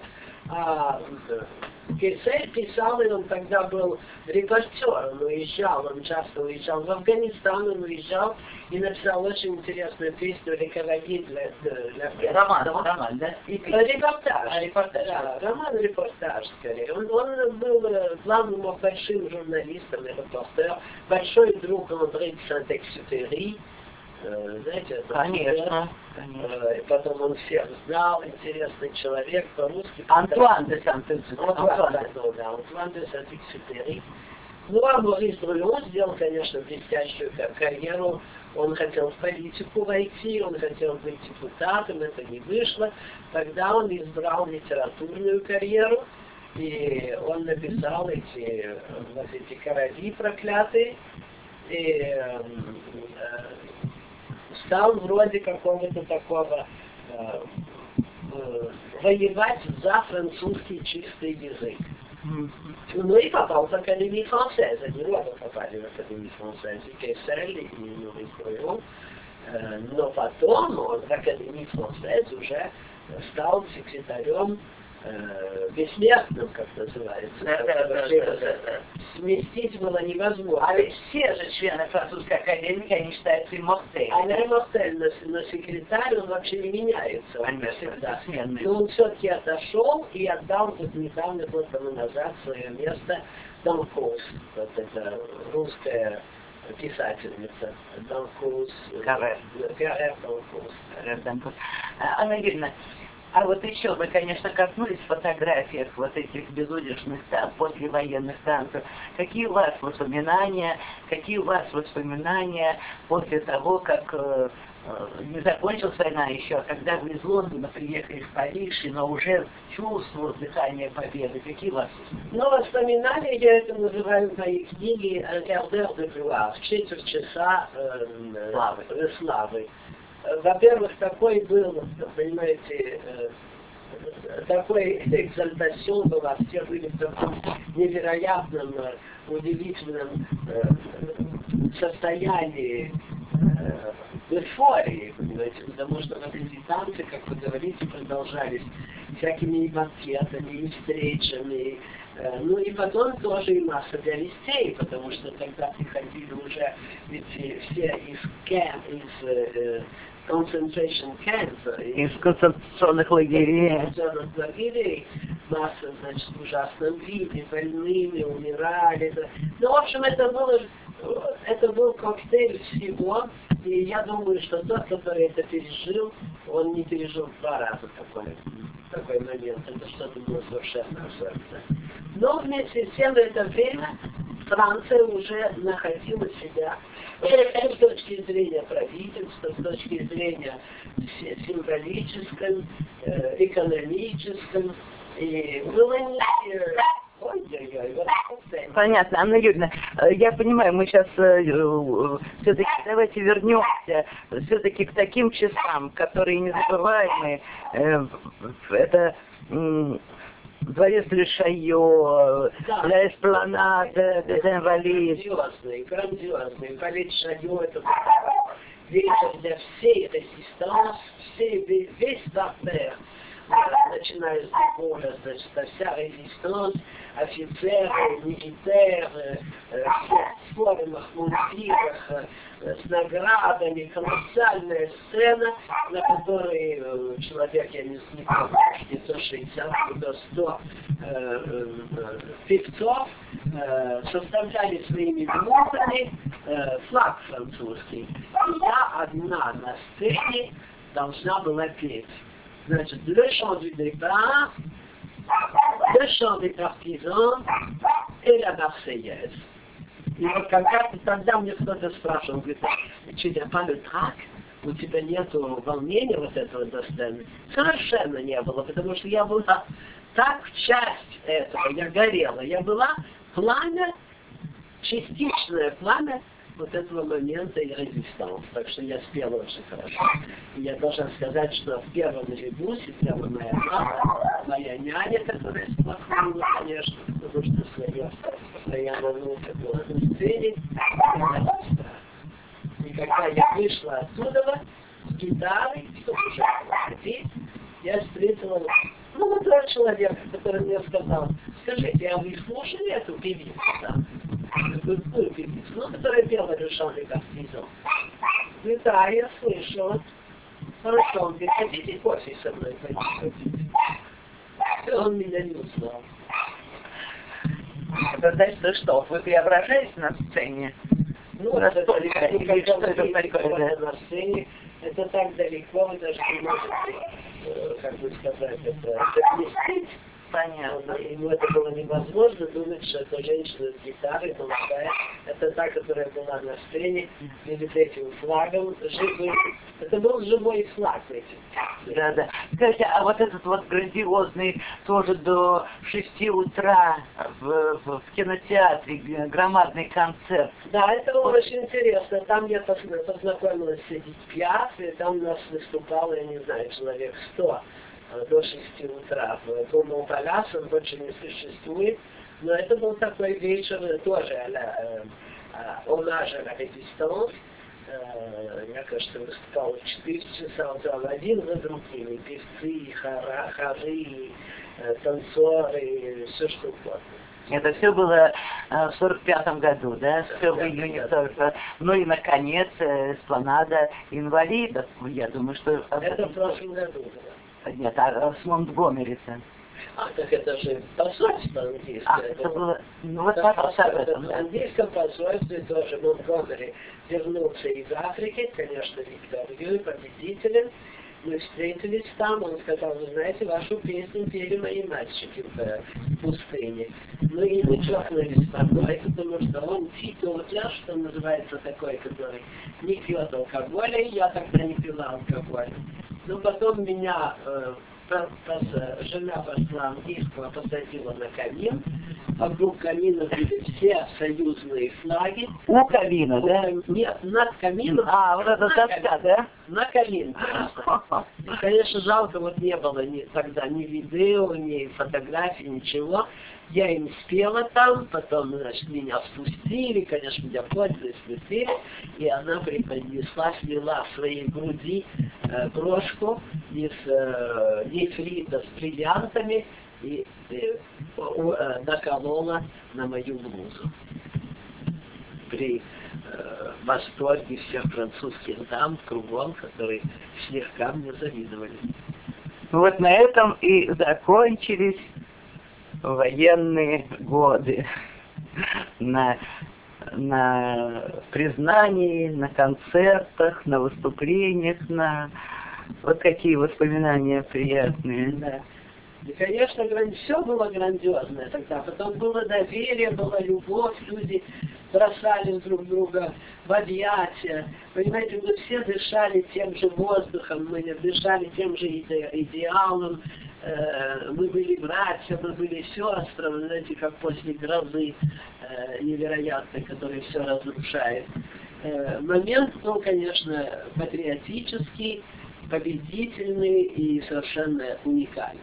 Кессель писал, и он тогда был репортером, он часто уезжал в Афганистан, он уезжал и написал очень интересную песню «Рекаваги» для Роман, да? Репортаж. Да, роман-репортаж, скорее. Он был главным большим журналистом и репортер, большой друг Андре де Сент-Экзюпери. Знаете, это конечно. И потом он всех знал, интересный человек, по-русски. Антуан де Сент-Экзюпери. Антуан де Сент-Экзюпери. Ну, а Морис Друлон сделал, конечно, блестящую карьеру. Он хотел в политику войти, он хотел быть депутатом, это не вышло. Тогда он избрал литературную карьеру, и он написал эти «Короли проклятые», и стал вроде какого-то такого воевать за французский чистый язык. Ну и попал в Академию Францез. Они оба попали в Академию Францез, и Кессель, и Морис Друлон. Но потом он в Академии Францез уже стал секретарем бессмертным, как называется. Сместить было невозможно. А ведь все же члены французской академии, они считаются иммортель. Но секретарь, он вообще не меняется. Конечно, но он все-таки отошел и отдал тут недавно, год тому назад, свое место Данкоус. Вот это русская писательница. Данкоус. Каре Данкоус. Анна Юрьевна, а вот еще вы, конечно, коснулись фотографий вот этих безудержных послевоенных танцев. Какие у вас воспоминания после того, как не закончилась война еще, а когда вы из Лондона приехали в Париж, но уже чувствовал дыхание победы? Какие у вас воспоминания? Ну, воспоминания, я это называю в моей книге «Quart de gloire», четверть часа славы. Во-первых, такой был, понимаете, такой экзальтацион была, все были в таком невероятном, удивительном состоянии эйфории, понимаете, потому что вот эти танцы, как вы говорите, продолжались всякими макетами, и встречами, ну и потом тоже и масса гостей, потому что тогда приходили уже эти все из concentration camps, из концентрационных лагерей, масса, значит, в ужасном виде, больными, умирали. Ну, в общем, это было Это был коктейль всего, и я думаю, что тот, который это пережил, он не пережил два раза такой момент. Это что-то было совершенно особенное. Но вместе с тем в это время Франция уже находила себя с точки зрения правительства, с точки зрения символической, экономической, и было не... Понятно, Анна Юрьевна, я понимаю, мы сейчас все-таки давайте вернемся все-таки к таким часам, которые незабываемые. Это дворец Ле Шайо, Ля Эспланада, des Invalides. Грандиозный. Palais de Chaillot — это вечер для всей резистанс, весь партер. Начиная с Деголя, значит, вся резистанс, офицеры, милитеры, в формах, мундирах, с наградами, колоссальная сцена, на которой человек, я не помню, 160, 100 певцов составляли своими группами флаг французский. И я одна на сцене должна была петь. Значит, le chant du départ, le chant des partisans et la Marseillaise. И вот когда-то тогда мне кто-то спрашивал, говорит, tu n'as pas le trac? У тебя нету волнения вот этого до сцены? Совершенно не было, потому что я была так часть этого, я горела, я была пламя, частичное пламя вот этого момента и резистанс. Так что я спела очень хорошо. И я должен сказать, что в первом ряду сидела моя мама, моя няня, которая сплохнула, конечно, потому что своя внука была на сцене, и когда я вышла оттуда с гитарой, чтобы уже петь, я встретила молодого человека, который мне сказал, скажите, а вы слушали эту певицу там? Какую певицу? Ну, которая пела «Le chant des partisans». Говорит, да, я слышала. Хорошо, он говорит, хотите кофе со мной пойти? Он меня не узнал. Это значит, что вы преображаетесь на сцене? Ну, это далеко на сцене. Это так далеко, вы даже не можете, как бы сказать, это совместить. Понятно. Ему это было невозможно думать, что это женщина с гитарой, молодая. Это та, которая была на сцене перед этим флагом живым. Это был живой флаг этим. Да. Скажите, а вот этот вот грандиозный, тоже до 6 утра в кинотеатре, громадный концерт. Да, это было очень интересно. Там я познакомилась с Эдит Пиаф, и там у нас выступало, я не знаю, человек 100. До 6 утра. Думал, Паляс, он больше не существует. Но это был такой вечер тоже омажа на резистанс. Я, кажется, выступал в 4 часа, он один за другими. Певцы, хоры, танцоры, все что угодно. Это все было в 45-м году, да? Все в июне 45. Ну и, наконец, эспланада инвалидов. Я думаю, что... Это в прошлом году было. Нет, а с Монтгомери-то? Так это же посольство английское. Это было... Ну вот вопрос об этом, В английском посольстве тоже Монтгомери вернулся из Африки, конечно, викторию, победителем. Мы встретились там, он сказал, вы знаете, вашу песню пели мои мальчики в пустыне. Ну и мы чокнулись с тобой, потому что он титулер, что называется, такой, который не пьет алкоголя, и я тогда не пила алкоголь. Но потом меня жена посла английского посадила на камин. Вокруг камина были все союзные флаги. У камина, да? Нет, над камином. Вот эта доска, да? На камин. И, конечно, жалко, вот не было тогда ни видео, ни фотографий, ничего. Я им спела там, потом, значит, меня спустили, конечно, меня подняли, спустили, и она преподнесла, сняла в своей груди брошку из нефрита с бриллиантами и наколола на мою блузу. При восторге всех французских дам кругом, которые слегка мне завидовали. Вот на этом и закончились военные годы на на признании, на концертах, на выступлениях, на вот какие воспоминания приятные. Да. И, конечно, все было грандиозное тогда. Потом было доверие, была любовь, люди бросали друг друга в объятия. Понимаете, мы все дышали тем же воздухом, мы дышали тем же идеалом. Мы были братья, мы были сестры, вы знаете, как после грозы невероятной, которая все разрушает. Момент, ну, конечно, патриотический, победительный и совершенно уникальный.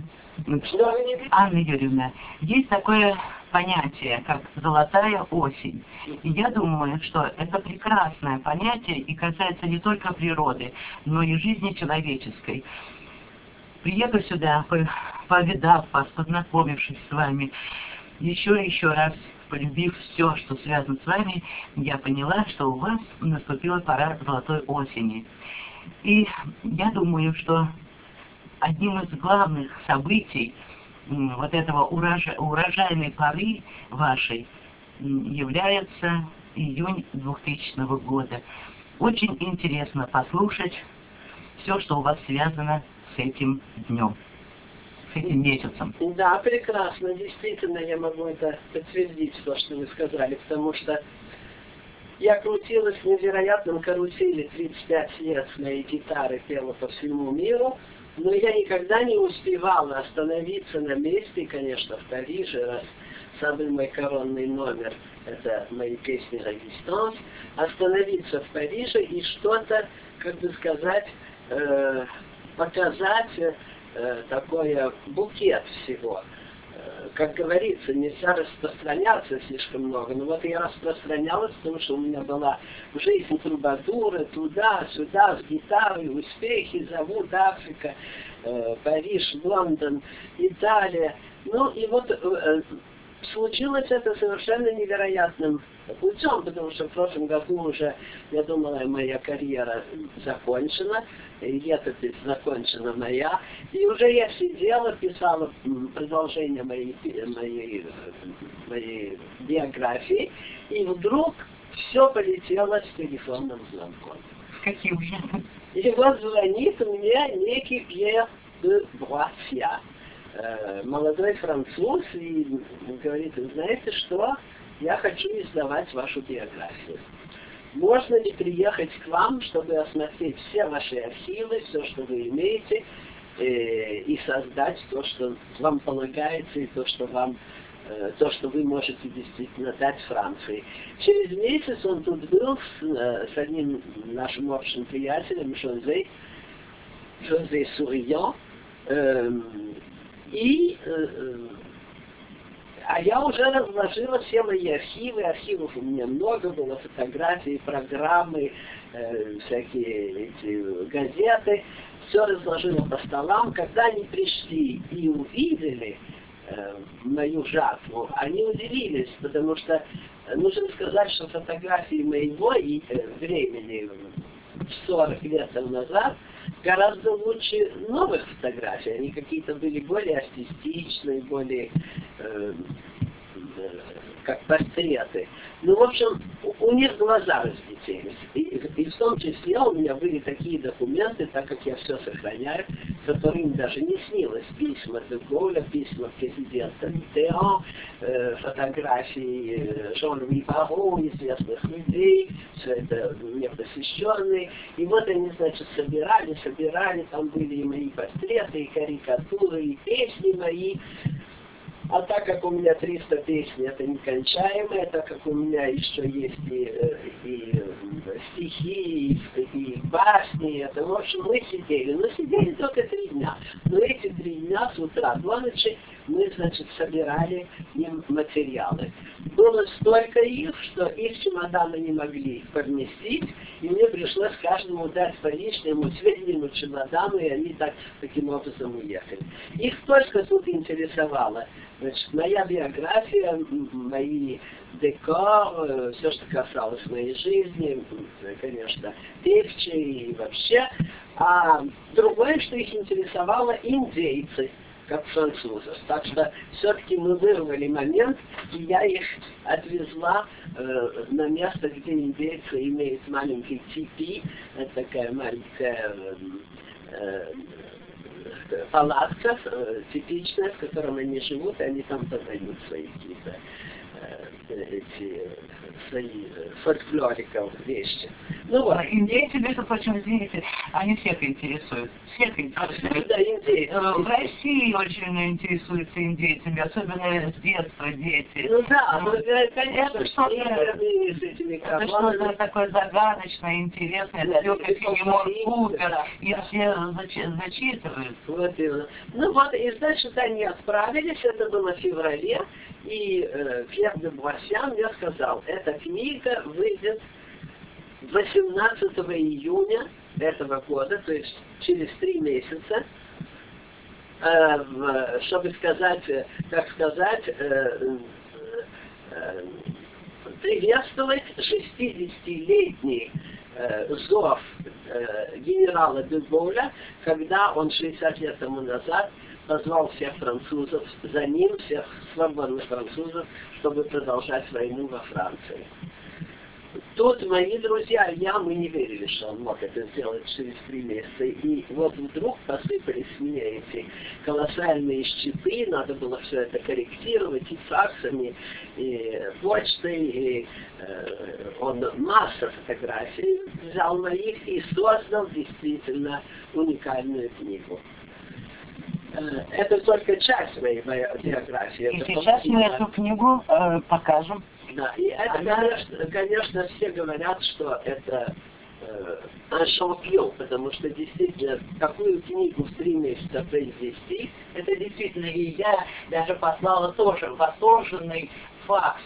Анна Юрьевна, есть такое понятие, как «золотая осень». И я думаю, что это прекрасное понятие и касается не только природы, но и жизни человеческой. Приехав сюда, повидав вас, познакомившись с вами, еще и еще раз полюбив все, что связано с вами, я поняла, что у вас наступила пора золотой осени. И я думаю, что одним из главных событий вот этого урожайной поры вашей является июнь 2000 года. Очень интересно послушать все, что у вас связано с этим днем, с этим месяцем. Да, прекрасно. Действительно, я могу это подтвердить, то, что вы сказали, потому что я крутилась в невероятном карусели 35 лет с моей гитары, пела по всему миру, но я никогда не успевала остановиться на месте, конечно, в Париже, раз самый мой коронный номер — это мои песни «Резистанс», остановиться в Париже и что-то, как бы сказать, показать такой букет всего. Как говорится, нельзя распространяться слишком много. Но вот я распространялась, потому что у меня была жизнь трубадура, туда-сюда, с гитарой, успехи, зовут Африка, Париж, Лондон, Италия. Ну и вот случилось это совершенно невероятным путем, потому что в прошлом году уже, я думала, моя карьера закончена, летопись закончена моя, и уже я сидела, писала продолжение моей биографии, и вдруг все полетело с телефонным звонком. Каким же? И вот звонит мне некий Пьер де Бруассия, молодой француз, и говорит: знаете что, я хочу издавать вашу биографию. Можно ли приехать к вам, чтобы осмотреть все ваши архивы, все, что вы имеете, и создать то, что вам полагается, и то, что вы можете действительно дать Франции. Через месяц он тут был с одним нашим общим приятелем, Жозе Сурьян, а я уже разложила все мои архивы, архивов у меня много было, фотографий, программы, всякие эти газеты, все разложила по столам. Когда они пришли и увидели мою жатву, они удивились, потому что нужно сказать, что фотографии моего времени 40 лет назад гораздо лучше новых фотографий. Они какие-то были более артистичные, более как портреты. Ну, в общем, у них глаза разлетелись. И в том числе у меня были такие документы, так как я все сохраняю, которые им даже не снилось. Письма де Голля, письма президента Миттеран, фотографии Жан-Луи Баро, известных людей, все это мне посвященные. И вот они, значит, собирали, там были и мои портреты, и карикатуры, и песни мои. А так как у меня 300 песен, это некончаемое, так как у меня еще есть и стихи, и басни, это, в общем, мы сидели. Но сидели только 3 дня. Но эти 3 дня с утра до ночи мы, значит, собирали им материалы. Было столько их, что их чемоданы не могли поместить, и мне пришлось каждому дать по лишнему среднему чемодану, и они таким образом уехали. Их только тут интересовало. Значит, моя биография, мои декор, все, что касалось моей жизни, конечно, певчие и вообще. А другое, что их интересовало, индейцы. как французов. Так что все-таки мы вырвали момент, и я их отвезла на место, где индейцы имеют маленький типи, это такая маленькая палатка типичная, в котором они живут, и они там подают свои какие-то свои фольклориков вещи. Ну вот. Индейцы, между прочим, извините, они всех интересуют. Всех интересуют. Да, индейцы. В России очень интересуются индейцами, особенно с детства дети. Ну да, конечно, это что-то такое загадочное, интересное, далекое, Филимон Купер, и все зачитывают. Вот именно. Ну вот, и значит, они отправились, это было в феврале, и Пьер де Буассян мне сказал, эта книга выйдет 18 июня этого года, то есть через 3 месяца, чтобы сказать, как сказать, приветствовать 60-летний зов генерала де Голля, когда он 60 лет тому назад позвал всех французов за ним, всех свободных французов, чтобы продолжать войну во Франции. Тут мои друзья, мы не верили, что он мог это сделать через 3 месяца. И вот вдруг посыпались мне эти колоссальные щиты, надо было все это корректировать и факсами, и почтой, и он масса фотографий взял моих и создал действительно уникальную книгу. Это только часть моей биографии. И сейчас мы эту книгу покажем. Да, и это, конечно, все говорят, что это шампион, потому что действительно, какую книгу в 3 месяца произвести, это действительно, и я даже послала тоже восторженный факс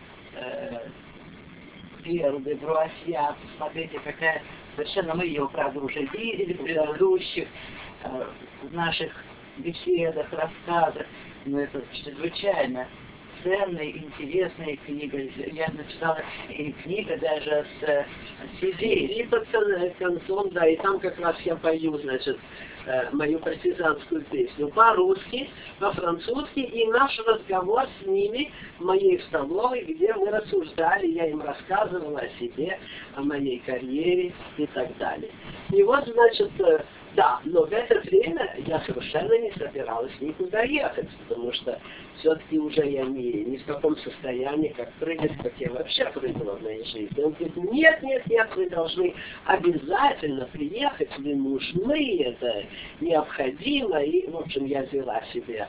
Пьеру де Буассяну. Смотрите, какая совершенно, мы ее, правда, уже видели в предыдущих наших беседах, рассказах, но это чрезвычайно ценная, интересная книга. Я написала и книга даже с CD под концом, да, и там как раз я пою, значит, мою партизанскую песню по-русски, по-французски, и наш разговор с ними в моей столовой, где мы рассуждали, я им рассказывала о себе, о моей карьере и так далее. И вот, значит, да, но в это время я совершенно не собиралась никуда ехать, потому что все-таки уже я не в таком состоянии, как прыгать, как я вообще прыгала в моей жизни. Он говорит, нет, вы должны обязательно приехать, вы нужны, это необходимо. И, в общем, я взяла себе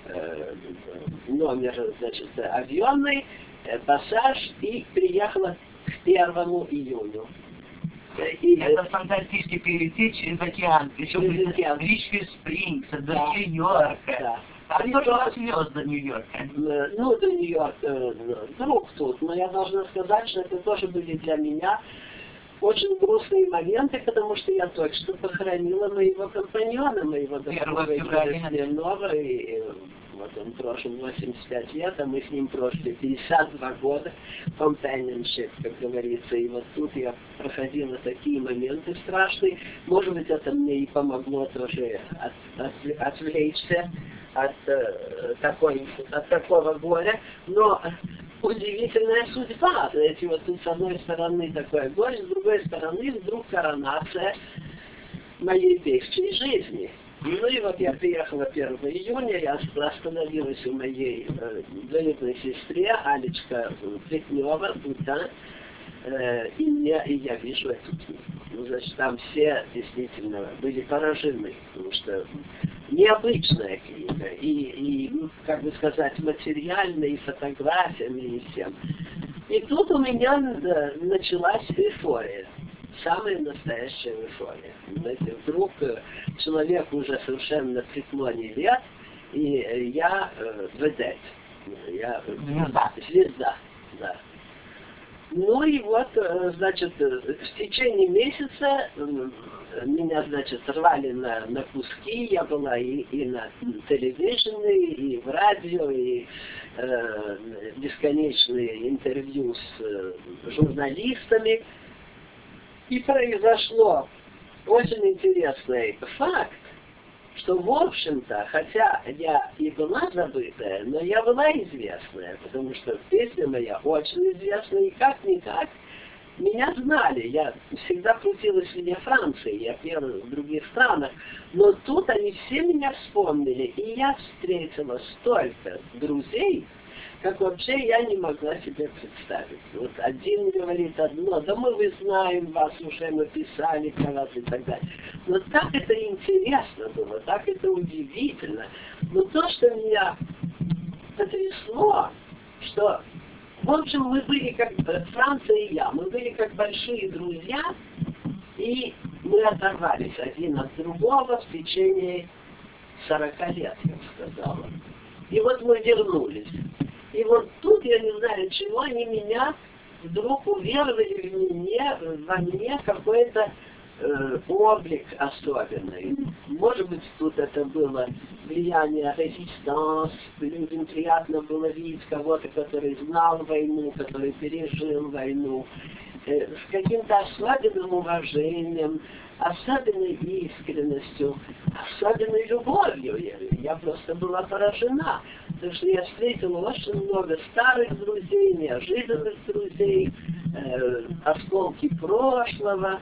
номер, значит, авионный, пассаж и приехала к 1 июня. И это фантастически перелететь через океан, причем из Ричфилд Спрингс, до Нью-Йорка. Да. А кто же вас вез до Нью-Йорка? Ну, до Нью-Йорка друг тут, но я должна сказать, что это тоже были для меня очень грустные моменты, потому что я только что похоронила моего компаньона, моего друга, и вот он прожил 85 лет, а мы с ним прожили 52 года, companionship, как говорится, и вот тут я проходила такие моменты страшные, может быть, это мне и помогло тоже отвлечься от такого горя, но удивительная судьба, знаете, вот тут с одной стороны такое горе, с другой стороны вдруг коронация моей бывшей жизни. Ну и вот я приехала 1 июня, я остановилась у моей двоюродной сестре, Алечка Плетнева, Бутан, и я вижу эту книгу. Ну, значит, там все действительно были поражены, потому что необычная книга, и как бы сказать, материально, и фотографиями, и всем. И тут у меня началась эйфория. Самая настоящая эйфория. Знаете, вдруг человек уже совершенно в преклоне лет, и я ведет. Я звезда, да. Ну и вот, значит, в течение месяца меня, значит, рвали на куски, я была и на телевидении, и в радио, и бесконечные интервью с журналистами. И произошло очень интересный факт. что, в общем-то, хотя я и была забытая, но я была известная, потому что песня моя очень известная, и как-никак меня знали. Я всегда крутилась вне Франции, я пела в других странах, но тут они все меня вспомнили, и я встретила столько друзей, как вообще я не могла себе представить. Вот один говорит одно, да мы знаем вас, уже мы писали про вас и так далее. Но так это интересно было, так это удивительно. Но то, что меня потрясло, что, в общем, мы были как Франция и я, мы были как большие друзья, и мы оторвались один от другого в течение 40 лет, я бы сказала. И вот мы вернулись. И вот тут, я не знаю чего, они меня вдруг уверовали во мне какой-то облик особенный. Может быть, тут это было влияние резистанс, людям приятно было видеть кого-то, который знал войну, который пережил войну, с каким-то особенным уважением, особенной искренностью, особенной любовью. Я просто была поражена, потому что я встретила очень много старых друзей, неожиданных друзей, осколки прошлого.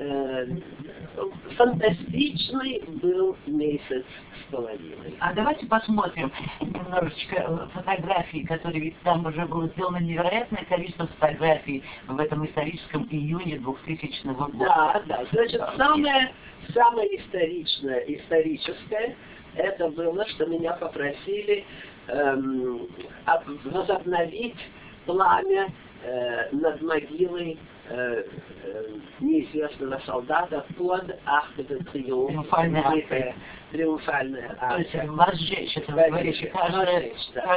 Фантастичный был месяц с половиной. А давайте посмотрим немножечко фотографии, которые, ведь там уже было сделано невероятное количество фотографий в этом историческом июне 2000 года. Да, да. Значит, самое историческое, это было, что меня попросили возобновить пламя над могилой неизвестного солдата под Арк де Триумф. Триумфальная арка. То есть возжечь, это вы говорите, каждый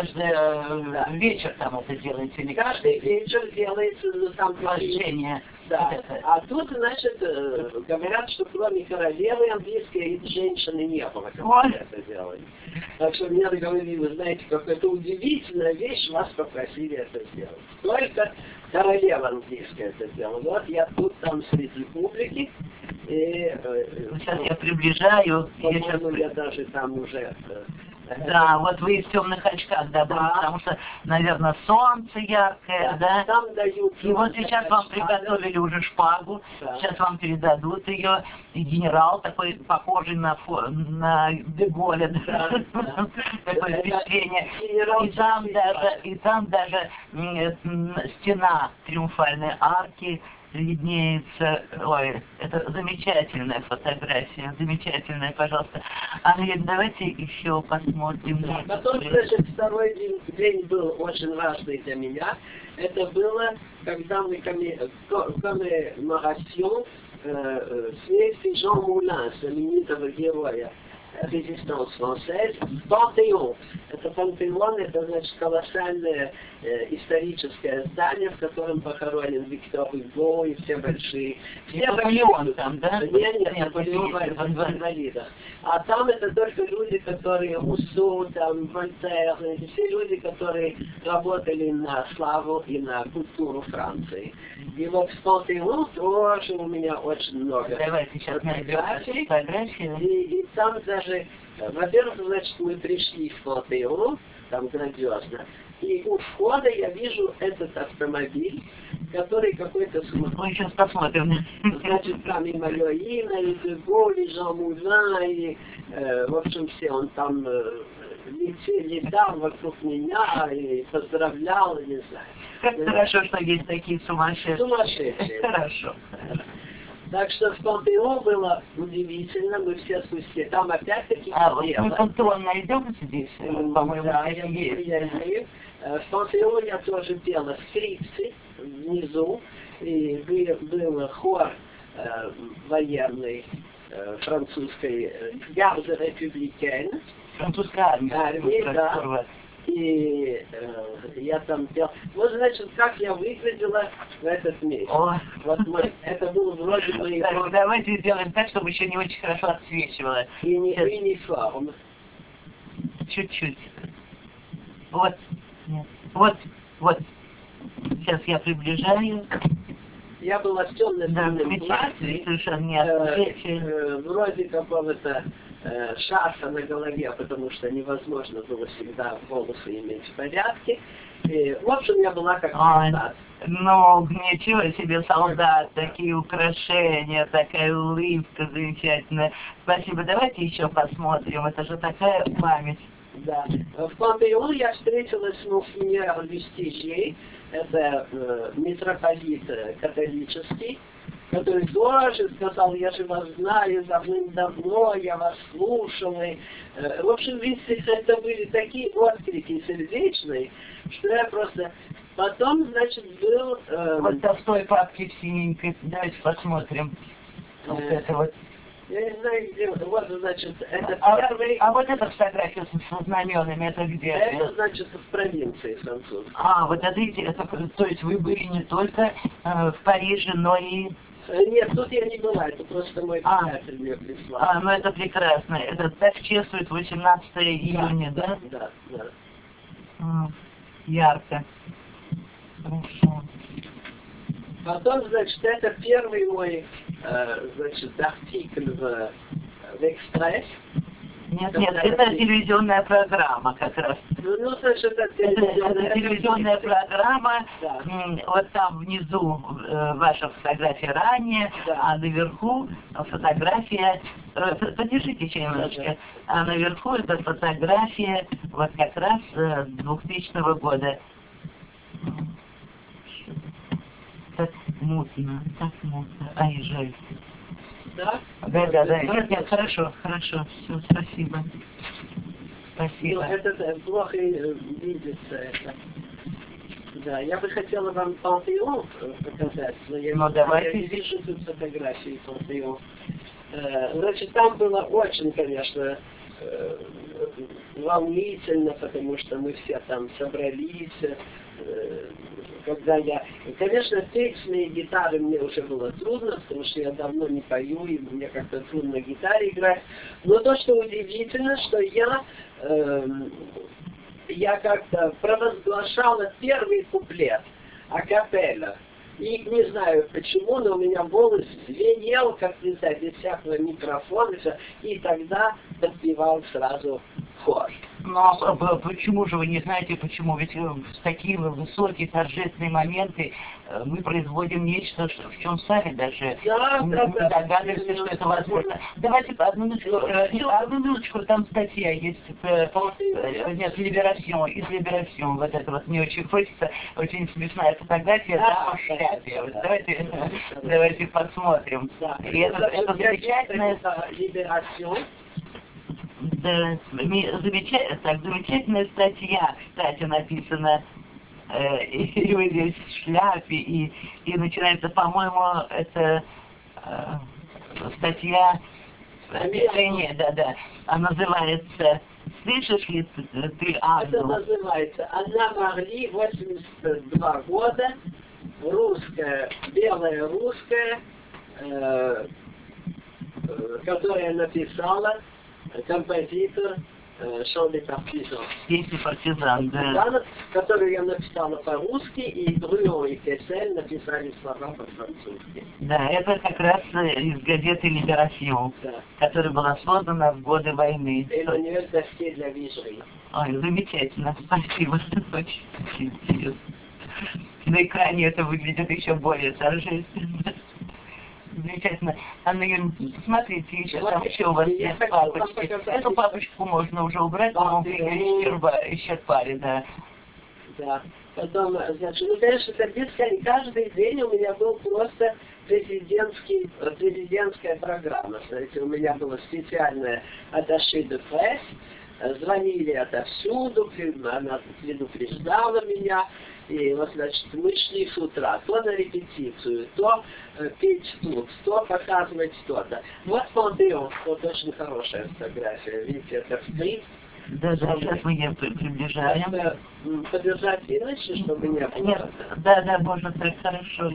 вечер там это делается? Или каждый вечер делается, ну, там возжение. Да. А тут, значит, говорят, что кроме королевы английской женщины не было, как это делали. Так что мне говорили, вы знаете, как это удивительная вещь, вас попросили это сделать. Только королева английская это сделала. Вот я тут там среди публики. И, сейчас я приближаю. Я даже там уже... Да, вот вы в темных очках, да, потому что, наверное, солнце яркое, да? Там дают. И вот сейчас вам приготовили уже шпагу, сейчас вам передадут ее, и генерал такой, похожий на де Голля, такое впечатление. И там даже стена триумфальной арки виднеется. Ой, это замечательная фотография, замечательная, пожалуйста. Андрей, давайте еще посмотрим. Да, потом, значит, второй день был очень важный для меня. Это было, когда мы коммеморацион смерти Жан Мулин, знаменитого героя Резистанс францез, в Пантеон. Это Пантеон, это, значит, колоссальное историческое здание, в котором похоронен Виктор Гюго и все большие. Все Наполеон там, да? Нет, Наполеон в инвалидах. А там это только люди, которые Руссо, там, Вольтер, все люди, которые работали на славу и на культуру Франции. И вот в Пантеон тоже у меня очень много. Давайте сейчас найдем фотографии. И там даже, во-первых, значит, мы пришли в Пантеон, там грандиозно, и у входа я вижу этот автомобиль, который какой-то... Мы сейчас посмотрим. Значит, там и мое имя, и де Голль, и Жан Мулин, и, в общем, все, он там летал вокруг меня и поздравлял, не знаю. Как хорошо, что есть такие сумасшедшие. Сумасшедшие. Хорошо. Так что в Пантеон было удивительно, мы все спустились. Там опять-таки... Вот мы Пантеон найдем здесь, по-моему, да, есть. В Пантеоне я тоже пела скрипцы внизу, и был хор военный французской гарде републикан. Французская армия. Да. И я там пел. Вот, значит, как я выглядела в этот месяц. Вот это было вроде бы... Давайте сделаем так, чтобы еще не очень хорошо отсвечивало. И не форм. Чуть-чуть. Вот. Нет. Вот. Сейчас я приближаю. Я была в темном платье, совершенно не вроде какого-то шарфа на голове, потому что невозможно было всегда волосы иметь в порядке. И, в общем, я была как солдат. Ну, ничего себе, солдат, такие украшения, такая улыбка замечательная. Спасибо, давайте еще посмотрим, это же такая память. Да. В Пантеон я встретилась с монсеньором Люстижей, это митрополит католический, который тоже сказал: я же вас знаю давным-давно, я вас слушал. И, в общем, видите, это были такие отклики сердечные, что я просто... Потом, значит, был... Вот в той папке в синенькой, давайте посмотрим. Вот это вот. Я не знаю, где... Вот, значит, это первый... А вот эта фотография со знаменами, это где? Это, значит, в провинции французской. А, вот это, то есть вы были не только в Париже, но и... Нет, тут я не была, это просто мой приятель мне прислал. Ну это прекрасно. Это так чествует 18 июня, да? Да, да. Ярко. Хорошо. Потом, значит, это первый мой, значит, артикль в «Экспресс». Нет, это телевизионная программа как раз. Ну, значит, это телевизионная программа. Да. Вот там внизу ваша фотография ранее, да. А наверху фотография... Подержите немножко. А наверху это фотография вот как раз 2000 года. Так мутно, Ай, жаль. Да? Да. Нет, хорошо, все, спасибо. Спасибо. Ну, это плохо видится, это. Да, я бы хотела вам Пантеон показать, но я не вижу тут фотографии Пантеон. Значит, там было очень, конечно, волнительно, потому что мы все там собрались. Когда я... Конечно, петь с моей гитары мне уже было трудно, потому что я давно не пою, и мне как-то трудно на гитаре играть. Но то, что удивительно, что я как-то провозглашала первый куплет акапелла. И не знаю почему, но у меня голос звенел, как не знаю, без всякого микрофона, и тогда подпевал сразу хор. Но почему же вы не знаете почему? Ведь в такие высокие торжественные моменты мы производим нечто, в чем сами даже не догадываемся, что это возможно. Давайте одну минуточку, там статья есть, нет, из Либерасьон, вот это вот мне очень хочется, очень смешная фотография, дама в шляпе. Вот давайте посмотрим. И это замечательная... Либерасьон. Да, замечательная статья, кстати, написана и вы здесь в шляпе, и начинается, по-моему, это статья, да, она называется «Слышишь ли ты, ангел?» Это называется «Анна Марли, 82 года, русская, белая русская, которая написала композитор Шон Партизан. Песни партизан, да. Которую я написала по-русски, и Брюо и Кессель написали слова по-французски. Да, это как раз из газеты «Либерасьон», да, которая была создана в годы войны. Эммануэль Дастье для Вижри. Ой, замечательно, спасибо, очень интересно. На экране это выглядит еще более торжественно. Замечательно. Анна Юрьевна, смотрите, еще там еще у вас есть папочки. Эту папочку можно уже убрать, по-моему, исчерпали, да. Да. Потом, значит, ну, конечно, это каждый день у меня был просто президентская программа. Знаете, у меня была специальная атташе де пресс, звонили отовсюду, она предупреждала меня. И вот, значит, мы шли с утра, то на репетицию, то петь тут, то показывать что-то. Вот Пантеон, вот очень хорошая фотография, видите, это встреть. Да, сейчас мы ее приближаем. Подержать иначе, чтобы не было? Нет, да, можно так, хорошо.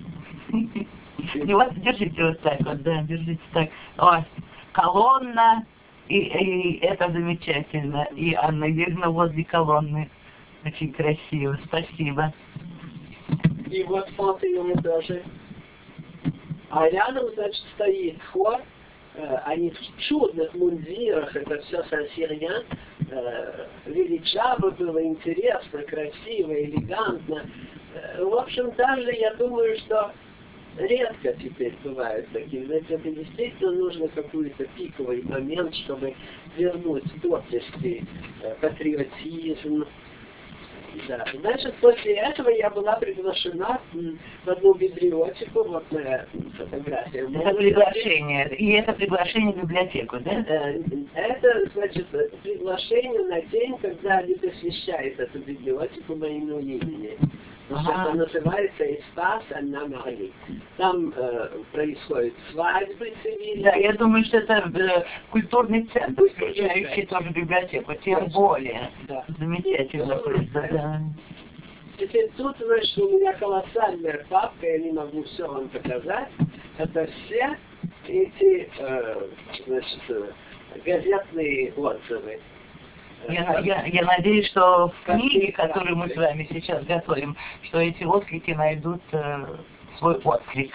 И вот держите вот так вот, да, держите так. О, колонна, и это замечательно. И Анна Юрьевна возле колонны. Очень красиво, спасибо. И вот Пантеон тоже. А рядом, значит, стоит хор, они в чудных мундирах, это все сансирьян, величаво было, интересно, красиво, элегантно. В общем, даже я думаю, что редко теперь бывают такие. Ведь это действительно нужно какой-то пиковый момент, чтобы вернуть доблести, патриотизм. Да. Значит, после этого я была приглашена в одну библиотеку, вот моя фотография. Это приглашение, и это приглашение в библиотеку, да? Это, значит, приглашение на день, когда они посвящают эту библиотеку моему имени. Это называется «Espace Anna Marie». Там происходят свадьбы цивильные. Да, я думаю, что это культурный центр, включающий тоже библиотеку, тем более. Да. Замечательно. Да. Теперь тут, значит, у меня колоссальная папка, я не могу все вам показать. Это все эти, значит, газетные отзывы. Я надеюсь, что в книге, которую мы с вами сейчас готовим, что эти отклики найдут свой отклик.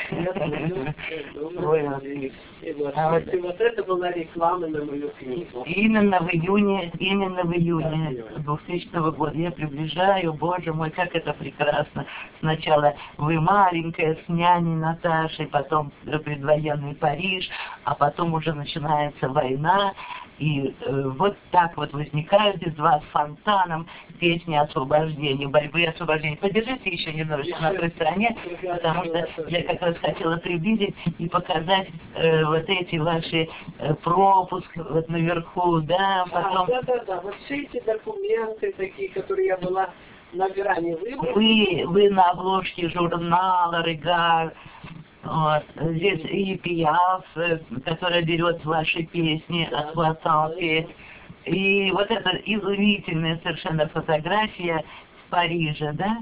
И вот это была реклама на мою книгу. Именно в июне 2000 года я приближаю, боже мой, как это прекрасно. Сначала вы маленькая с няней Наташей, потом предвоенный Париж, а потом уже начинается война. И вот так вот возникают из вас фонтаном песни освобождения, борьбы и освобождения. Подержите еще немножечко на той стороне, потому что я как раз хотела приблизить и показать вот эти ваши пропуск вот наверху, да, потом... Да, вот все эти документы такие, которые я была на грани выбора. Вы на обложке журнала «Регар». Вот. Здесь и Пиаф, которая берет ваши песни от Платанки. И вот эта изумительная совершенно фотография в Париже, да?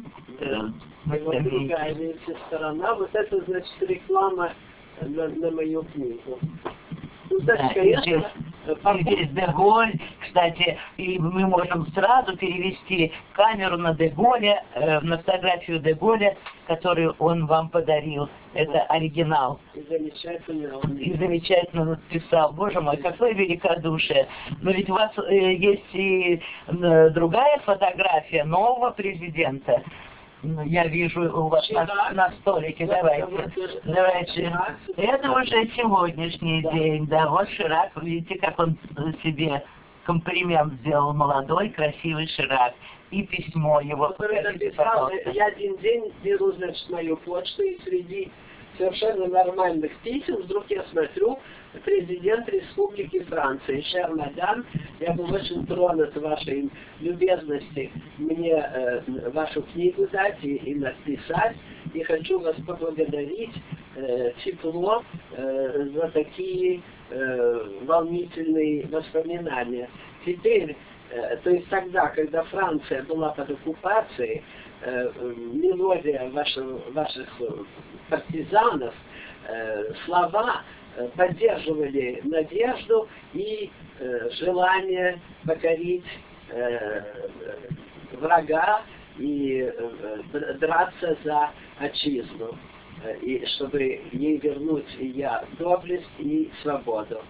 И вот другая сторона, вот это, значит, реклама на мою книгу. Ну, да, конечно, здесь Деголь, кстати, и мы можем сразу перевести камеру на Деголя, на фотографию Деголя, которую он вам подарил. Это оригинал. И замечательно. И замечательно написал. Боже мой, какое великодушие. Но ведь у вас есть и другая фотография нового президента. Я вижу у вас на столике. Давайте. Это уже сегодняшний день. Да, вот Ширак. Видите, как он себе комплимент сделал. Молодой, красивый Ширак. И письмо его. Который написал, я один день беру, значит, мою почту, и среди совершенно нормальных писем вдруг я смотрю, президент Республики Франции, шер мадам, я был очень тронут вашей любезности мне вашу книгу дать и написать, и хочу вас поблагодарить тепло за такие волнительные воспоминания. Теперь, то есть тогда, когда Франция была под оккупацией, мелодия ваших партизанов, слова поддерживали надежду и желание покорить врага и драться за отчизну, и чтобы ей вернуть и доблесть и свободу.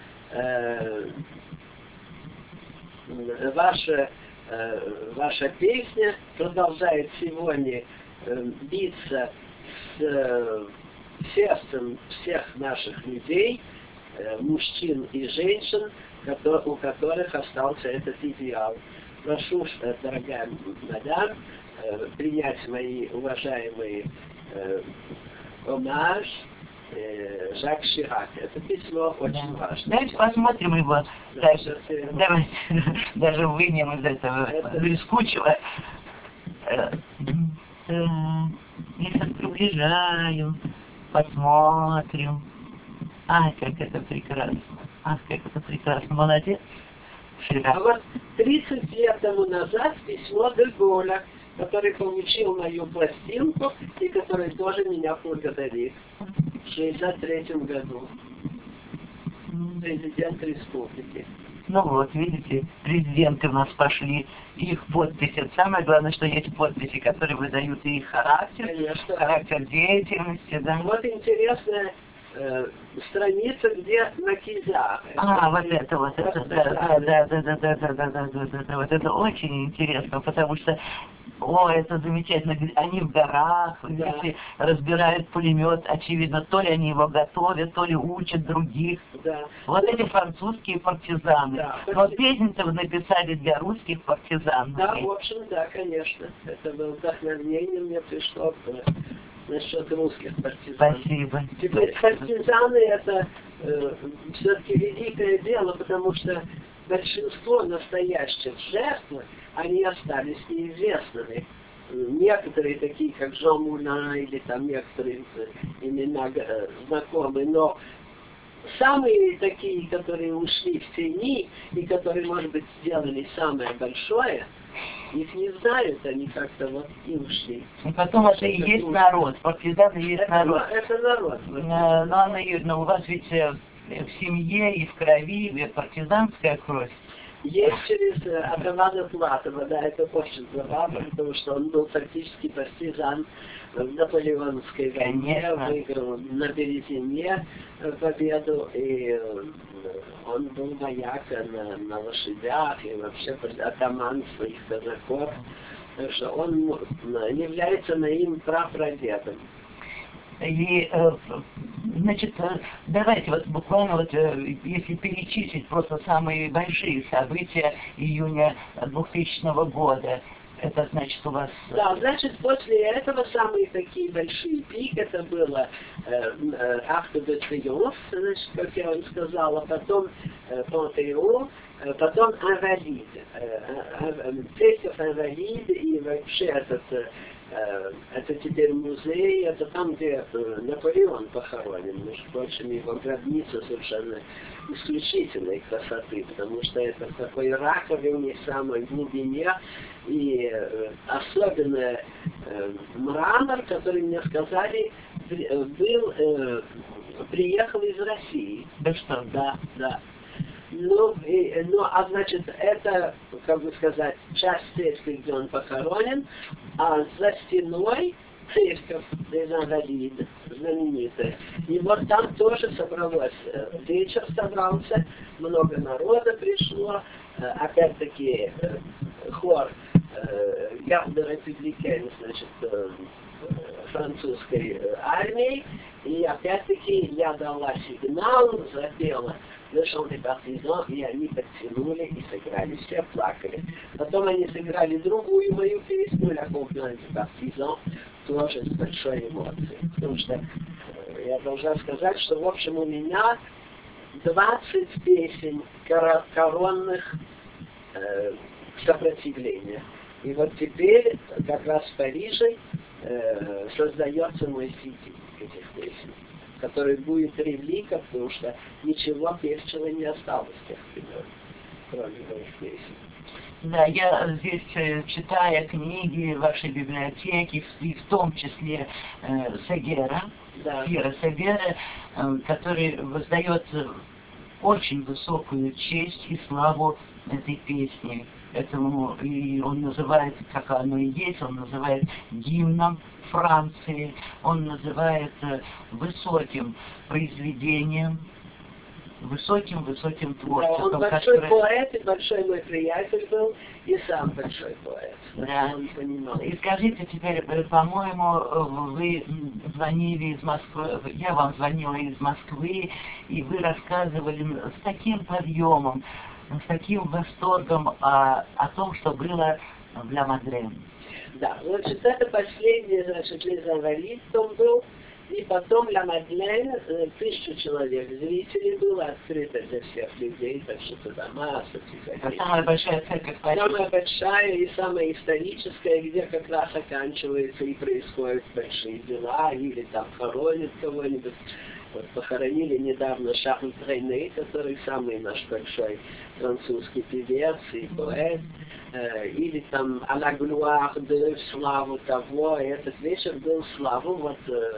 Ваша песня продолжает сегодня биться с сердцем всех наших людей, мужчин и женщин, у которых остался этот идеал. Прошу, дорогая мадам, принять мои уважаемые омаж Жак Ширак. Это письмо очень важно. Давайте посмотрим его. Давайте даже вынем из этого блескучего. Я сейчас приближаю, посмотрим. Ай, как это прекрасно. Ах, как это прекрасно. Молодец. А вот 30 лет тому назад письмо Деголя, который получил мою пластинку и который тоже меня благодарит. В 1963 году. Президент республики. Ну вот, видите, президенты у нас пошли, их подписи. Самое главное, что есть подписи, которые выдают их характер, Конечно. характер деятельности, да. Вот интересная страница, где макиза. Вот это, вот это очень интересно, потому что, это замечательно, они в горах, если разбирают пулемет, очевидно, то ли они его готовят, то ли учат других. Да. Вот эти французские партизаны. Да. Но песню-то вы написали для русских партизан. Да, в общем, да, конечно. Это было вдохновение, мне пришло насчет русских партизан. Спасибо. Теперь партизаны это все-таки великое дело, потому что большинство настоящих жертв, они остались неизвестными. Некоторые такие, как Жан Мулин, или там некоторые имена знакомы, но самые такие, которые ушли в тени, и которые, может быть, сделали самое большое, их не знают, они как-то вот и ушли. И потом это и есть народ, партизаны есть народ. Это народ. Но, Анна Юрьевна, у вас ведь в семье и в крови партизанская кровь. Есть через Атамана Платова, да, это очень забавно, потому что он был фактически партизан в Наполеоновской войне, выиграл на Березине победу, и он был вояк на лошадях, и вообще атаман своих казаков, так что он является моим прапрадедом. И, значит, давайте вот буквально вот, если перечислить просто самые большие события июня 2000 года, это значит у вас... Да, значит, после этого самые такие большие пик, это было Акт де Триумф, значит, как я вам сказала, потом Пантеон, потом Инвалид, церковь Инвалид, и вообще это теперь музей, это там, где Наполеон похоронен, между прочим, его гробница совершенно исключительной красоты, потому что это в такой раковине, в самой глубине, и особенно мрамор, который мне сказали, приехал из России. Да что? Да. Значит, это, как бы сказать, часть церкви, где он похоронен, а за стеной церковь Инвалид, знаменитая. И вот там тоже собралось, вечер собрался, много народа пришло, опять-таки хор Гарде Републикен, значит, французской армии, и опять-таки я дала сигнал, запела Le Chant des Partisans, и они подтянули и сыграли, все плакали. Потом они сыграли другую мою песню, La Confiance des Partisans, тоже с большой эмоцией. Потому что я должна сказать, что в общем у меня 20 песен коронных сопротивления. И вот теперь как раз в Париже создается мой CD этих песен, который будет реликом, потому что ничего певчего не осталось с тех времен, кроме моих песен. Да, я здесь, читая книги вашей библиотеки, и в том числе Сегера, Пьера Сегера, который воздает очень высокую честь и славу этой песни. Этому, и он называет, как оно и есть, он называет гимном Франции, он называет высоким произведением, высоким творчеством. Да, он большой поэт, и большой мой приятель был, и сам большой поэт. Да. Он понимал. И скажите теперь, по-моему, вы звонили из Москвы, я вам звонила из Москвы, и вы рассказывали с таким подъемом, с таким восторгом о том, что было для Мадлен. Да, значит, это последний, значит, Les Invalides он был, и потом Ля Мадлен, 1000 человек зрителей было открыто для всех людей, так что туда масса приходили. Самая большая церковь. Самая большая и самая историческая, где как раз оканчивается и происходят большие дела, или там хоронят кого-нибудь. Вот похоронили недавно Шарль Трейне, который самый наш большой французский певец и поэт, или там «À la gloire de», «Славу того», и этот вечер был в славу вот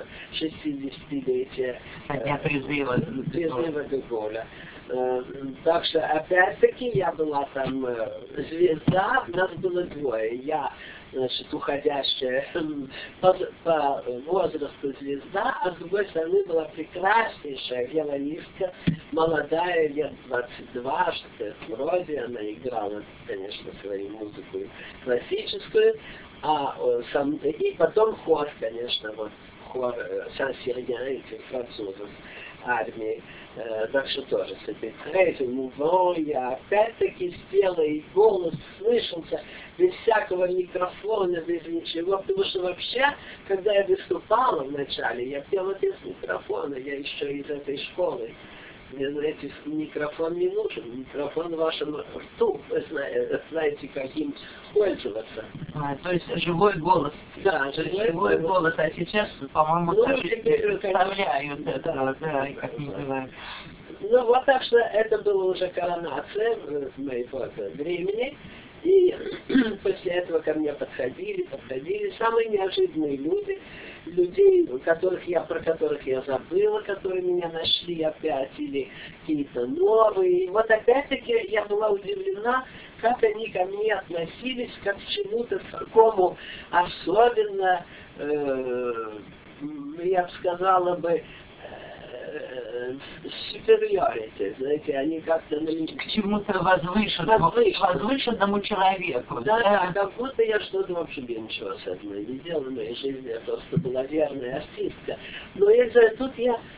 60-летия призыва де Голля. Так что, опять-таки, я была там звезда, нас было двое. Я значит, уходящая по возрасту звезда, а с другой стороны была прекраснейшая виолонистка, молодая, лет 22, что-то вроде, она играла, конечно, свою музыку классическую, и потом хор, конечно, вот хор Сан-Сирьян, этих французов, армии, так что тоже с этой третьей мувон я опять-таки спела, и голос слышался без всякого микрофона, без ничего, потому что вообще, когда я выступала вначале, я пела без микрофона, я еще из этой школы. Мне, знаете, микрофон не нужен, микрофон в вашем рту, вы знаете, каким пользоваться. То есть живой голос. Да, живой голос, а сейчас, по-моему, теперь вставляют это, да, как называют. Ну, вот так что это была уже коронация моего времени. И после этого ко мне подходили самые неожиданные люди, людей, про которых я забыла, которые меня нашли опять, или какие-то новые. И вот опять-таки я была удивлена, как они ко мне относились, как к чему-то такому особенно, я бы сказала бы, superiority, знаете, они как-то к чему-то возвышенному человеку. Да, как будто я что-то вообще ничего с этим не делала в моей жизни, я просто была верная артистка. Но тут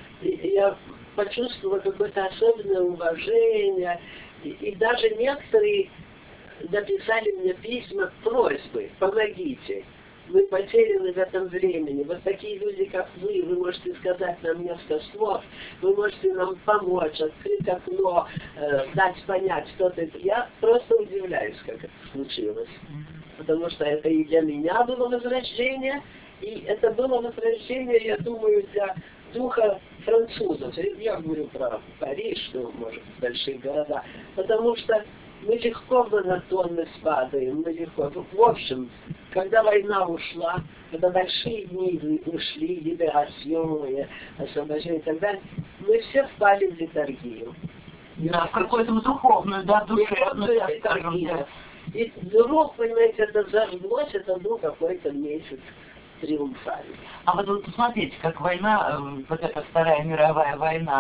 я почувствовала какое-то особенное уважение, и даже некоторые написали мне письма просьбы: помогите. Мы потеряны в этом времени. Вот такие люди, как вы можете сказать нам несколько слов, вы можете нам помочь, открыть окно, дать понять что-то. Я просто удивляюсь, как это случилось. Потому что это и для меня было возрождение, и это было возрождение, я думаю, для духа французов. Я говорю про Париж, ну, может, большие города. Потому что мы легко в монотонность падаем, мы легко. В общем, когда война ушла, когда большие дни ушли, либерация, освобождение и так далее, мы все впали в литургию. Да, в какую-то духовную, да, душевную, скажем, да. И вдруг, понимаете, это зажглось, это был какой-то месяц триумфальный. А вот посмотрите, как война, вот эта Вторая мировая война,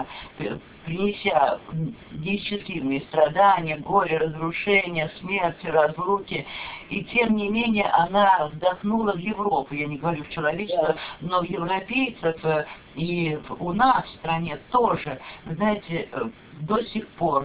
принеся неисчислимые страдания, горе, разрушения, смерти, разлуки, и тем не менее она вдохнула в Европу, я не говорю в человечество, но в европейцев, и у нас в стране тоже, вы знаете, до сих пор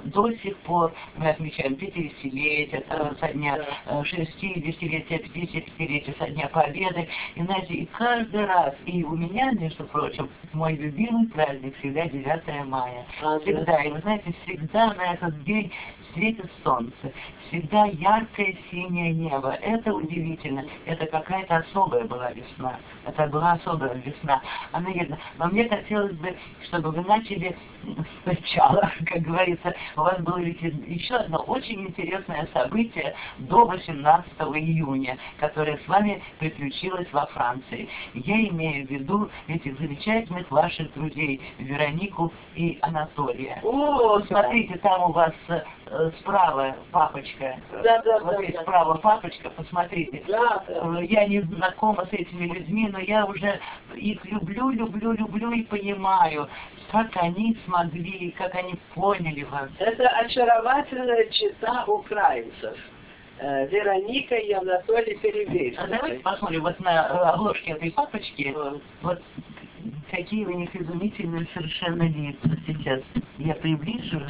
мы отмечаем 50-летие со дня 60-летия, 50-летия со дня Победы. И знаете, и каждый раз, и у меня, между прочим, мой любимый праздник всегда 9 мая. Всегда, и вы знаете, всегда на этот день светит солнце, всегда яркое синее небо. Это удивительно. Это какая-то особая была весна. Это была особая весна. Она говорит, но мне хотелось бы, чтобы вы начали сначала, как говорится, у вас было ведь еще одно очень интересное событие до 18 июня, которое с вами приключилось во Франции. Я имею в виду этих замечательных ваших друзей Веронику и Анатолия. О, смотрите, там у вас справа папочка. Вот здесь справа папочка, посмотрите. Я не знакома с этими людьми, но я уже их люблю и понимаю, как они смогли, как они поняли вас. Это очаровательная чета украинцев. Вероника и Анатолий Перебейский. А давайте посмотрим вот на обложке этой папочки. Вот какие у них изумительные совершенно лица сейчас. Я приближу.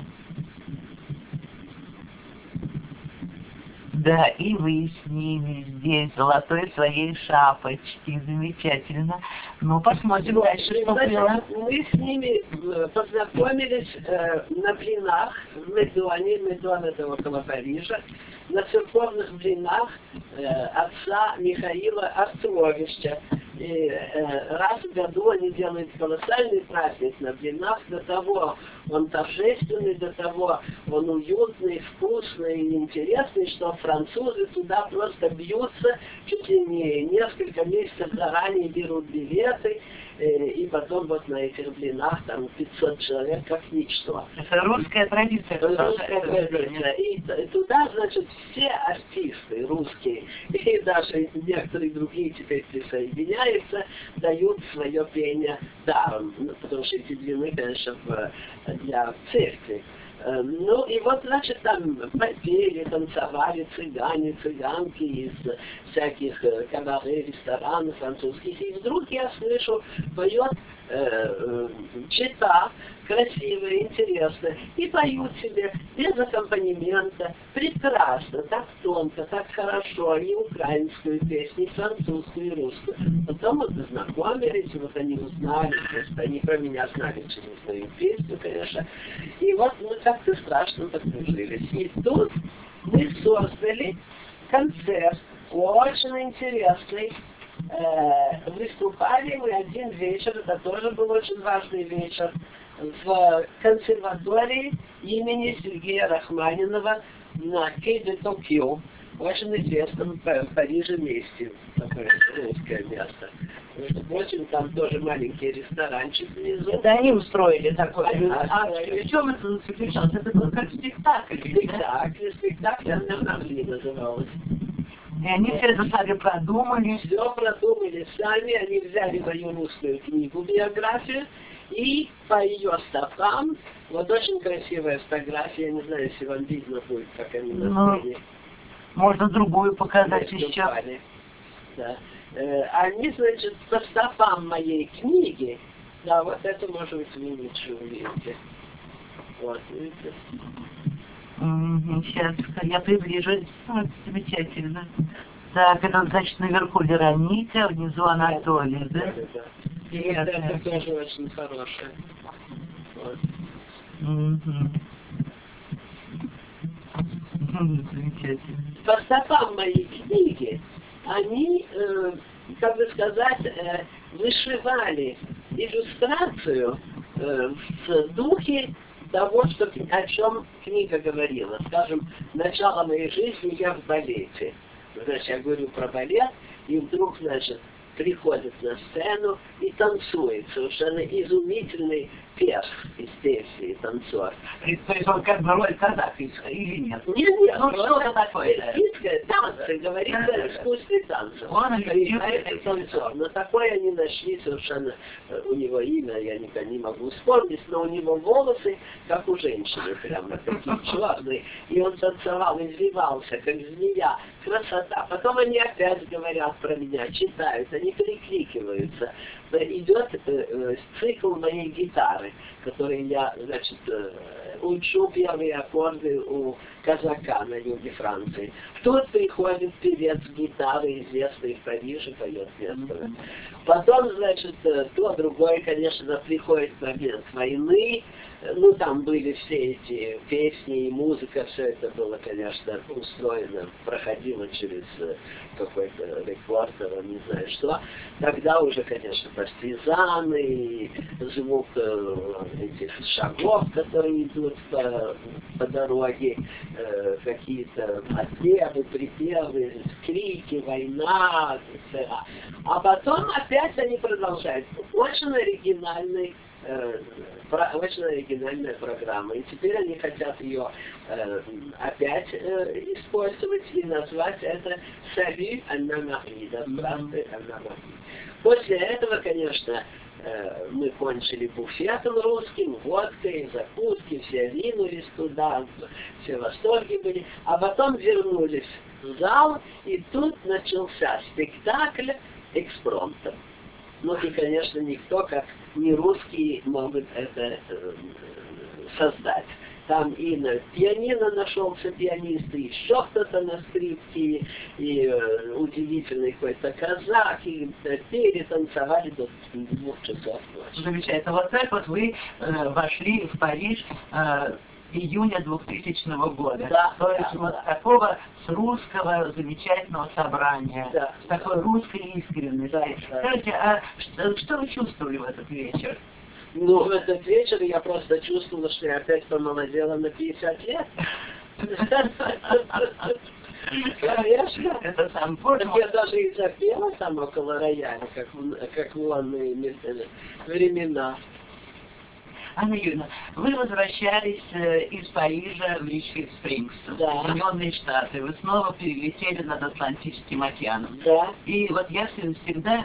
Да, и вы с ними здесь, в золотой своей шапочке. Замечательно. Ну, посмотрим дальше, что было. Мы с ними познакомились на блинах в Медоне. Медон — это около Парижа. На церковных блинах отца Михаила Артуровича. И раз в году они делают колоссальный праздник на блинах. До того он торжественный, до того он уютный, вкусный и интересный, что французы туда просто бьются, чуть ли не несколько месяцев заранее берут билеты, и потом вот на этих блинах там 500 человек как ничто. Это русская традиция. Русская традиция. И туда, значит, все артисты русские, и даже некоторые другие теперь присоединяются, дают свое пение даром. Ну, потому что эти блины, конечно, для церкви. Ну и вот, значит, там пели, танцевали цыгане, цыганки из всяких кабаре, ресторанов французских. И вдруг я слышу, поет чита, красивая, интересная, и поют себе без аккомпанемента, прекрасно, так тонко, так хорошо, и украинскую песню, и французскую, и русскую. Потом вот познакомились, вот они узнали, просто они про меня знали через мою песню, конечно. И вот мы как-то страшно подружились. И тут мы создали концерт, очень интересный. Выступали мы один вечер, это тоже был очень важный вечер, в консерватории имени Сергея Рахманинова на Кей-де Токио, очень известном в Париже месте, такое русское место. Между прочим, там тоже маленький ресторанчик внизу. Это они устроили такой. В чем это заключалось? Это был как спектакль. Спектакль «Анна-Марли» называлось. И они все это сами продумали. Все продумали сами, они взяли мою русскую книгу, биографию, и по ее стопам, вот очень красивая фотография, я не знаю, если вам видно будет, как они на сцене. Можно другую показать еще. Да. Они, значит, по стопам моей книги, да, вот это, может быть, вы лучше увидите. Вот, видите? Сейчас я приближусь. Вот, замечательно. Так, это, значит, наверху Вероника, внизу Анатолий, да? И это тоже очень хорошее. Вот. Замечательно. По стопам моей книги они, как бы сказать, вышивали иллюстрацию в духе того, что, о чем книга говорила. Скажем, начало моей жизни я в балете. Значит, я говорю про балет, и вдруг, значит, приходит на сцену и танцует. Совершенно изумительный певец из песни, танцор. То есть он как бы роль казах или нет? Нет, ну что это такое? Танцы, говорится, искусственный танцор. Он это танцор. Но такое они нашли совершенно, у него имя, я никогда не могу вспомнить, но у него волосы, как у женщины, прямо такие черные. И он танцевал, извивался, как змея. Красота. Потом они опять говорят про меня, читают, они перекликиваются. Идет цикл моей гитары, который я, значит, учу первые аккорды у казака на юге Франции. Тут приходит певец гитары, известный в Париже, поет место. Потом, значит, то, другое, конечно, приходит момент войны. Ну, там были все эти песни и музыка, все это было, конечно, устроено, проходило через какой-то рекордер, не знаю что. Тогда уже, конечно, партизаны, звук этих шагов, которые идут по дороге, какие-то отпевы, припевы, крики, война, etc. А потом опять они продолжают. Очень оригинальная программа. И теперь они хотят ее опять использовать и назвать это «Salut Anna-Marie», да, «Здравствуй, Анна-Мария». После этого, конечно, мы кончили буфетом русским, водкой, закуски, все ринулись туда, все в восторге были, а потом вернулись в зал, и тут начался спектакль экспромтом. Ну и, конечно, никто, как не русские, могут это создать. Там и на пианино нашелся пианист, и еще кто-то на скрипке, и удивительный какой-то казах, и пели, танцевали до 2 часов ночи. Замечательно. Вот так вот вы вошли в Париж июня 2000 года. Да, То есть да, вот да. такого с русского замечательного собрания, Да, с такой русской искренностью. Да, да. Скажите, а что вы чувствовали в этот вечер? Ну, в этот вечер я просто чувствовала, что я опять помолодела на 50 лет. Конечно. Это сам Так я даже и запела там около рояля, как в лунные времена. Анна Юрьевна, вы возвращались из Парижа в Ричфилд-Спрингс, в Да. Соединенные Штаты. Вы снова перелетели над Атлантическим океаном. Да. И вот я всегда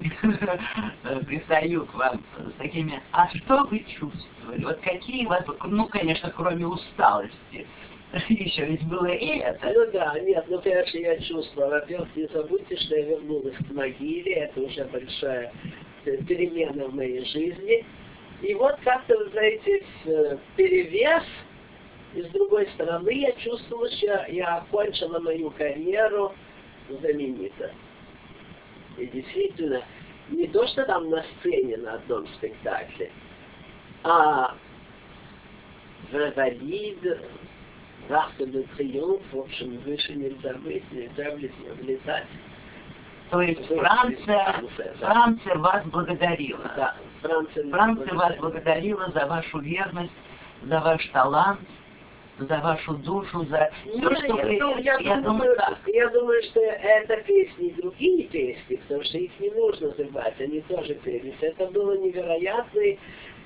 пристаю к вам с такими, а что вы чувствовали? Вот какие у вас, ну, конечно, кроме усталости, еще ведь было и это. Ну да, нет, ну конечно я чувствовала. Во-первых, не забудьте, что я вернулась к могиле, это уже большая перемена в моей жизни. И вот как-то, вы знаете, перевес, и с другой стороны я чувствовала, что я окончила мою карьеру знаменито. И действительно, не то, что там на сцене на одном спектакле, а в Револид, в Арке де Триумф, в общем, выше нельзя быть, нельзя влетать. То есть Франция вас благодарила. Да, Франция вас благодарила за вашу верность, за ваш талант, за вашу душу, за все, что вы... Я думаю, что это песни, другие песни, потому что их не нужно забывать, они тоже пелись. Это было невероятный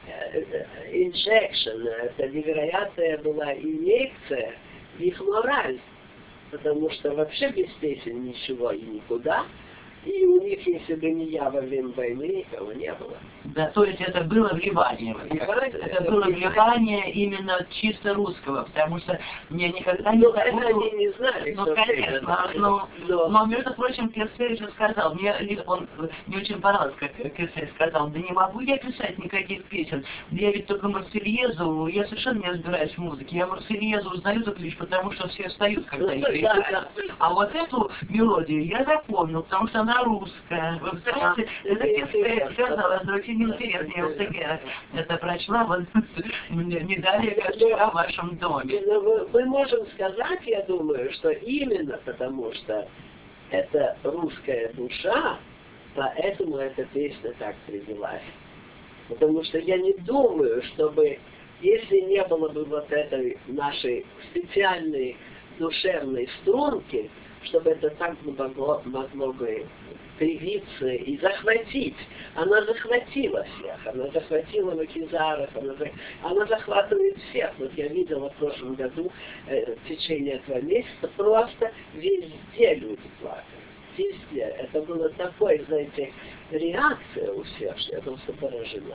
инжекшн, это невероятная была инъекция в их мораль, потому что вообще без песен ничего и никуда. И у них, если бы не я во время войны, никого не было. Да, то есть это было вливание. Это было вливание именно чисто русского, потому что мне никогда не... Ну, это они не знали, ну, что конечно, но, между прочим, Кирсей же сказал, мне очень понравилось, как Кирсей сказал, да не могу я писать никаких песен, я ведь только Марсельезу, я совершенно не разбираюсь в музыке, я Марсельезу узнаю только лишь потому, что все встают, когда их играют. А вот эту мелодию я запомнил, потому что она русская. Вы знаете, это Кирсей сказал, это очень интересно, я вот это прочла, вот не далее, как вчера в вашем доме. Мы можем сказать, я думаю, что именно потому, что это русская душа, поэтому эта песня так привелась. Потому что я не думаю, чтобы, если не было бы вот этой нашей специальной душевной струнки, чтобы это так могло бы привиться и захватить. Она захватила всех, она захватила Макизаров, она захватывает всех. Вот я видела в прошлом году, в течение этого месяца, просто везде люди плакали. Везде. Это было такое, знаете, реакция у всех, что я просто поражена.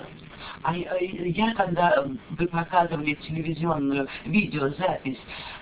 Я, когда вы показывали телевизионную видеозапись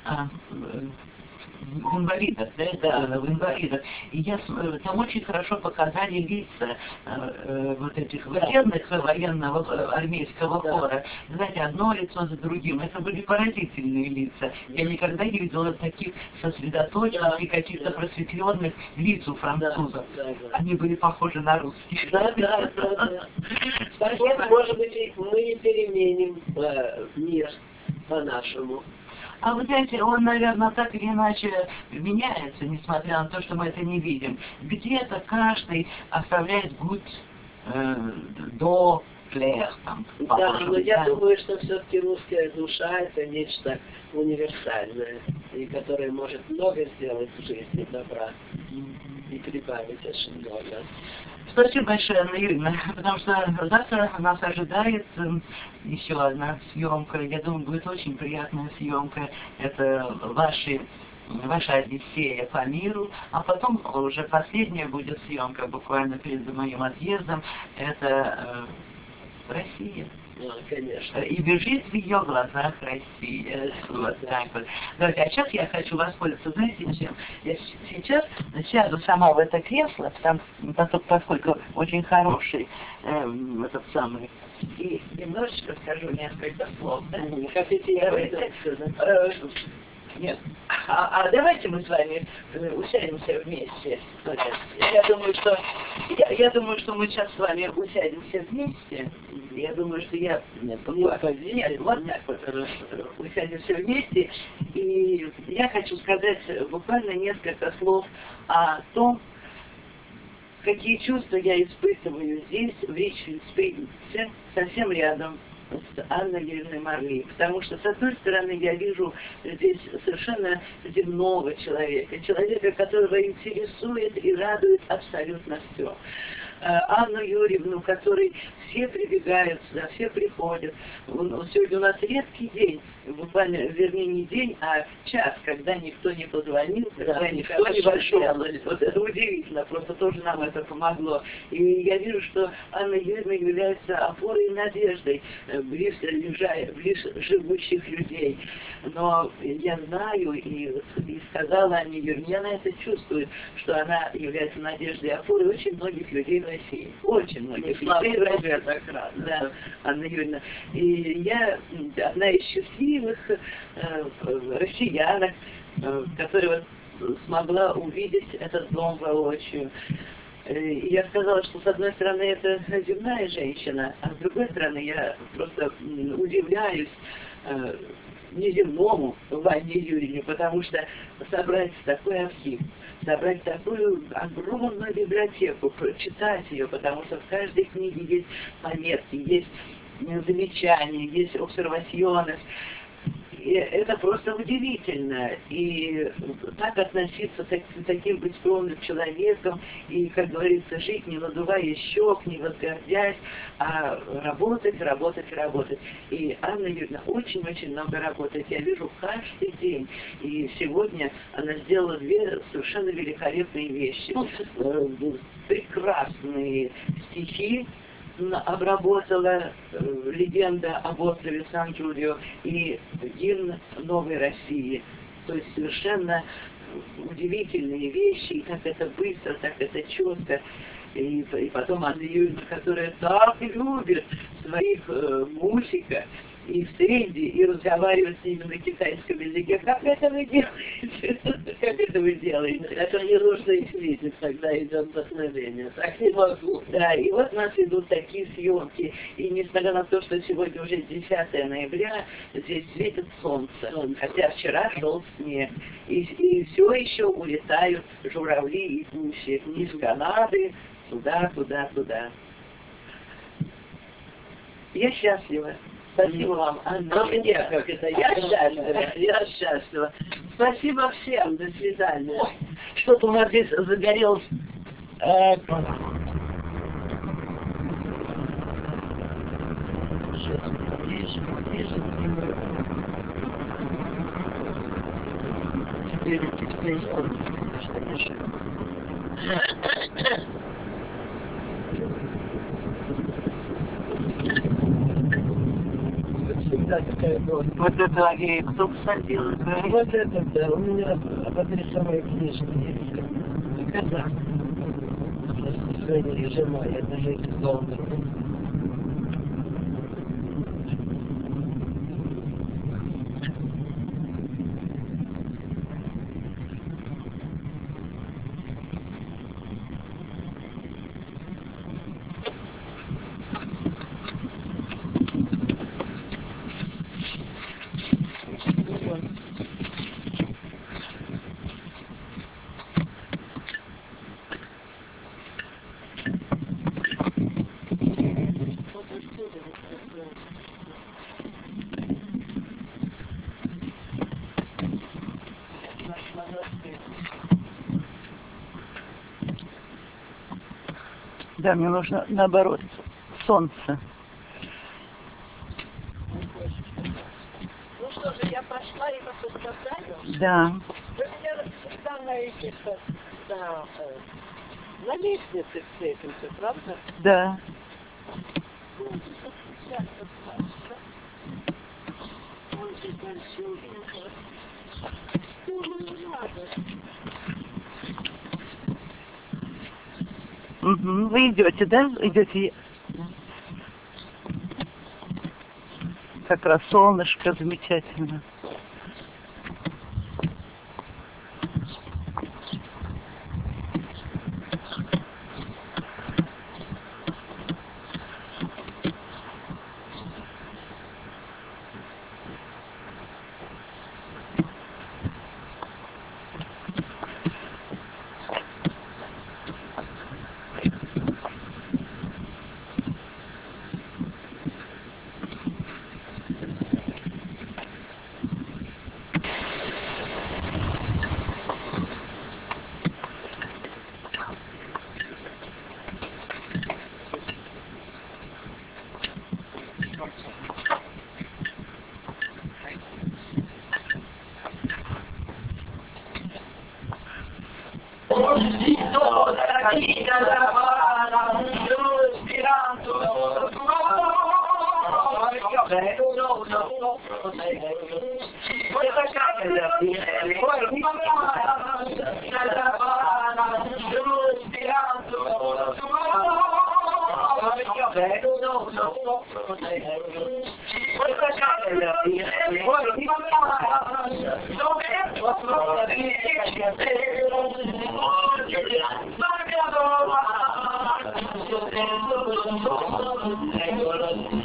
в инвалидах, в инвалидах. И там очень хорошо показали лица вот этих военных, военного армейского хора. Знаете, одно лицо за другим. Это были поразительные лица. Я никогда не видела таких сосредоточенных и каких-то просветленных лиц у французов. Они были похожи на русских. Да. Спасибо, может быть, мы переменим мир по-нашему. А вы знаете, он, наверное, так или иначе меняется, несмотря на то, что мы это не видим. Где-то каждый оставляет гудь до флер. Да, но я думаю, что все-таки русская душа это нечто универсальное, и которое может много сделать в жизни добра и прибавить очень много. Спасибо большое, Анна Юрьевна, потому что завтра нас ожидает еще одна съемка. Я думаю, будет очень приятная съемка. Это ваша Одиссея по миру, а потом уже последняя будет съемка буквально перед моим отъездом. Это Россия. Конечно. И бежит в ее глазах Россия. Вот так вот. Давайте, а сейчас я хочу воспользоваться, знаете, чем? Я сейчас сяду сама в это кресло, поскольку очень хороший этот самый, и немножечко скажу несколько слов. Да? Хотите, я выйду отсюда? Нет. А давайте мы с вами усядемся вместе. Я думаю, что мы сейчас с вами усядемся вместе. Я думаю, что нет, вот так вот усядемся вместе. И я хочу сказать буквально несколько слов о том, какие чувства я испытываю здесь, в Ричфилд-Спрингсе, совсем рядом с Анной Юрьевной Марли. Потому что, с одной стороны, я вижу здесь совершенно земного человека, человека, которого интересует и радует абсолютно все. Анну Юрьевну, которой все прибегают сюда, все приходят. Сегодня у нас редкий день, буквально, вернее, не день, а час, когда никто не позвонил, когда никто не вошел. Вот это удивительно, просто тоже нам это помогло. И я вижу, что Анна Юрьевна является опорой и надеждой близ живущих людей. Но я знаю, и сказала Анне Юрьевне, я на это чувствую, что она является надеждой и опорой очень многих людей в России. Очень многих людей в России. Да, Анна Юрьевна. И я одна из счастливых россиянок, которая смогла увидеть этот дом воочию. И я сказала, что с одной стороны это земная женщина, а с другой стороны я просто удивляюсь неземному Анне Юрьевне, потому что собрать такой архив, собрать такую огромную библиотеку, прочитать ее, потому что в каждой книге есть пометки, есть замечания, есть обсервационы. И это просто удивительно. И так относиться к таким быть скромным человеком, и, как говорится, жить не надувая щек, не возгордясь, а работать, работать, работать. И Анна Юрьевна очень-очень много работает. Я вижу каждый день. И сегодня она сделала две совершенно великолепные вещи. Прекрасные стихи обработала легенда об острове Сан-Джулио и гимн Новой России. То есть совершенно удивительные вещи, и как это быстро, так это четко. И потом Анна Юрьевна, которая так любит своих мусика, и в тренде, и разговаривать с ними на китайском языке. Как это вы делаете? Как это вы делаете? Это не нужно их видеть, когда идет вдохновение. Так не могу. Да, и вот у нас идут такие съемки. И несмотря на то, что сегодня уже 10 ноября, здесь светит солнце. Хотя вчера шел снег. И все еще улетают журавли и гуси из Канады туда, туда, туда. Я счастлива. Спасибо вам, Анна. Нет, как это, я счастлива, я счастлива. Спасибо всем, до свидания. Что-то у нас здесь загорелось.割всегда такая была. Вот это кто посадил? Вот это, да, у меня подрисовая книжка есть. Казах. Сегодня жена, я даже из Лондона. Да, мне нужно, наоборот, солнце. Ну что же, я пошла и вас оставляю? Да. Вы меня всегда на этих, на лестнице встретимся, правда? Да. Угу. Вы идете, да? Идете. Как раз солнышко замечательно. Thank you.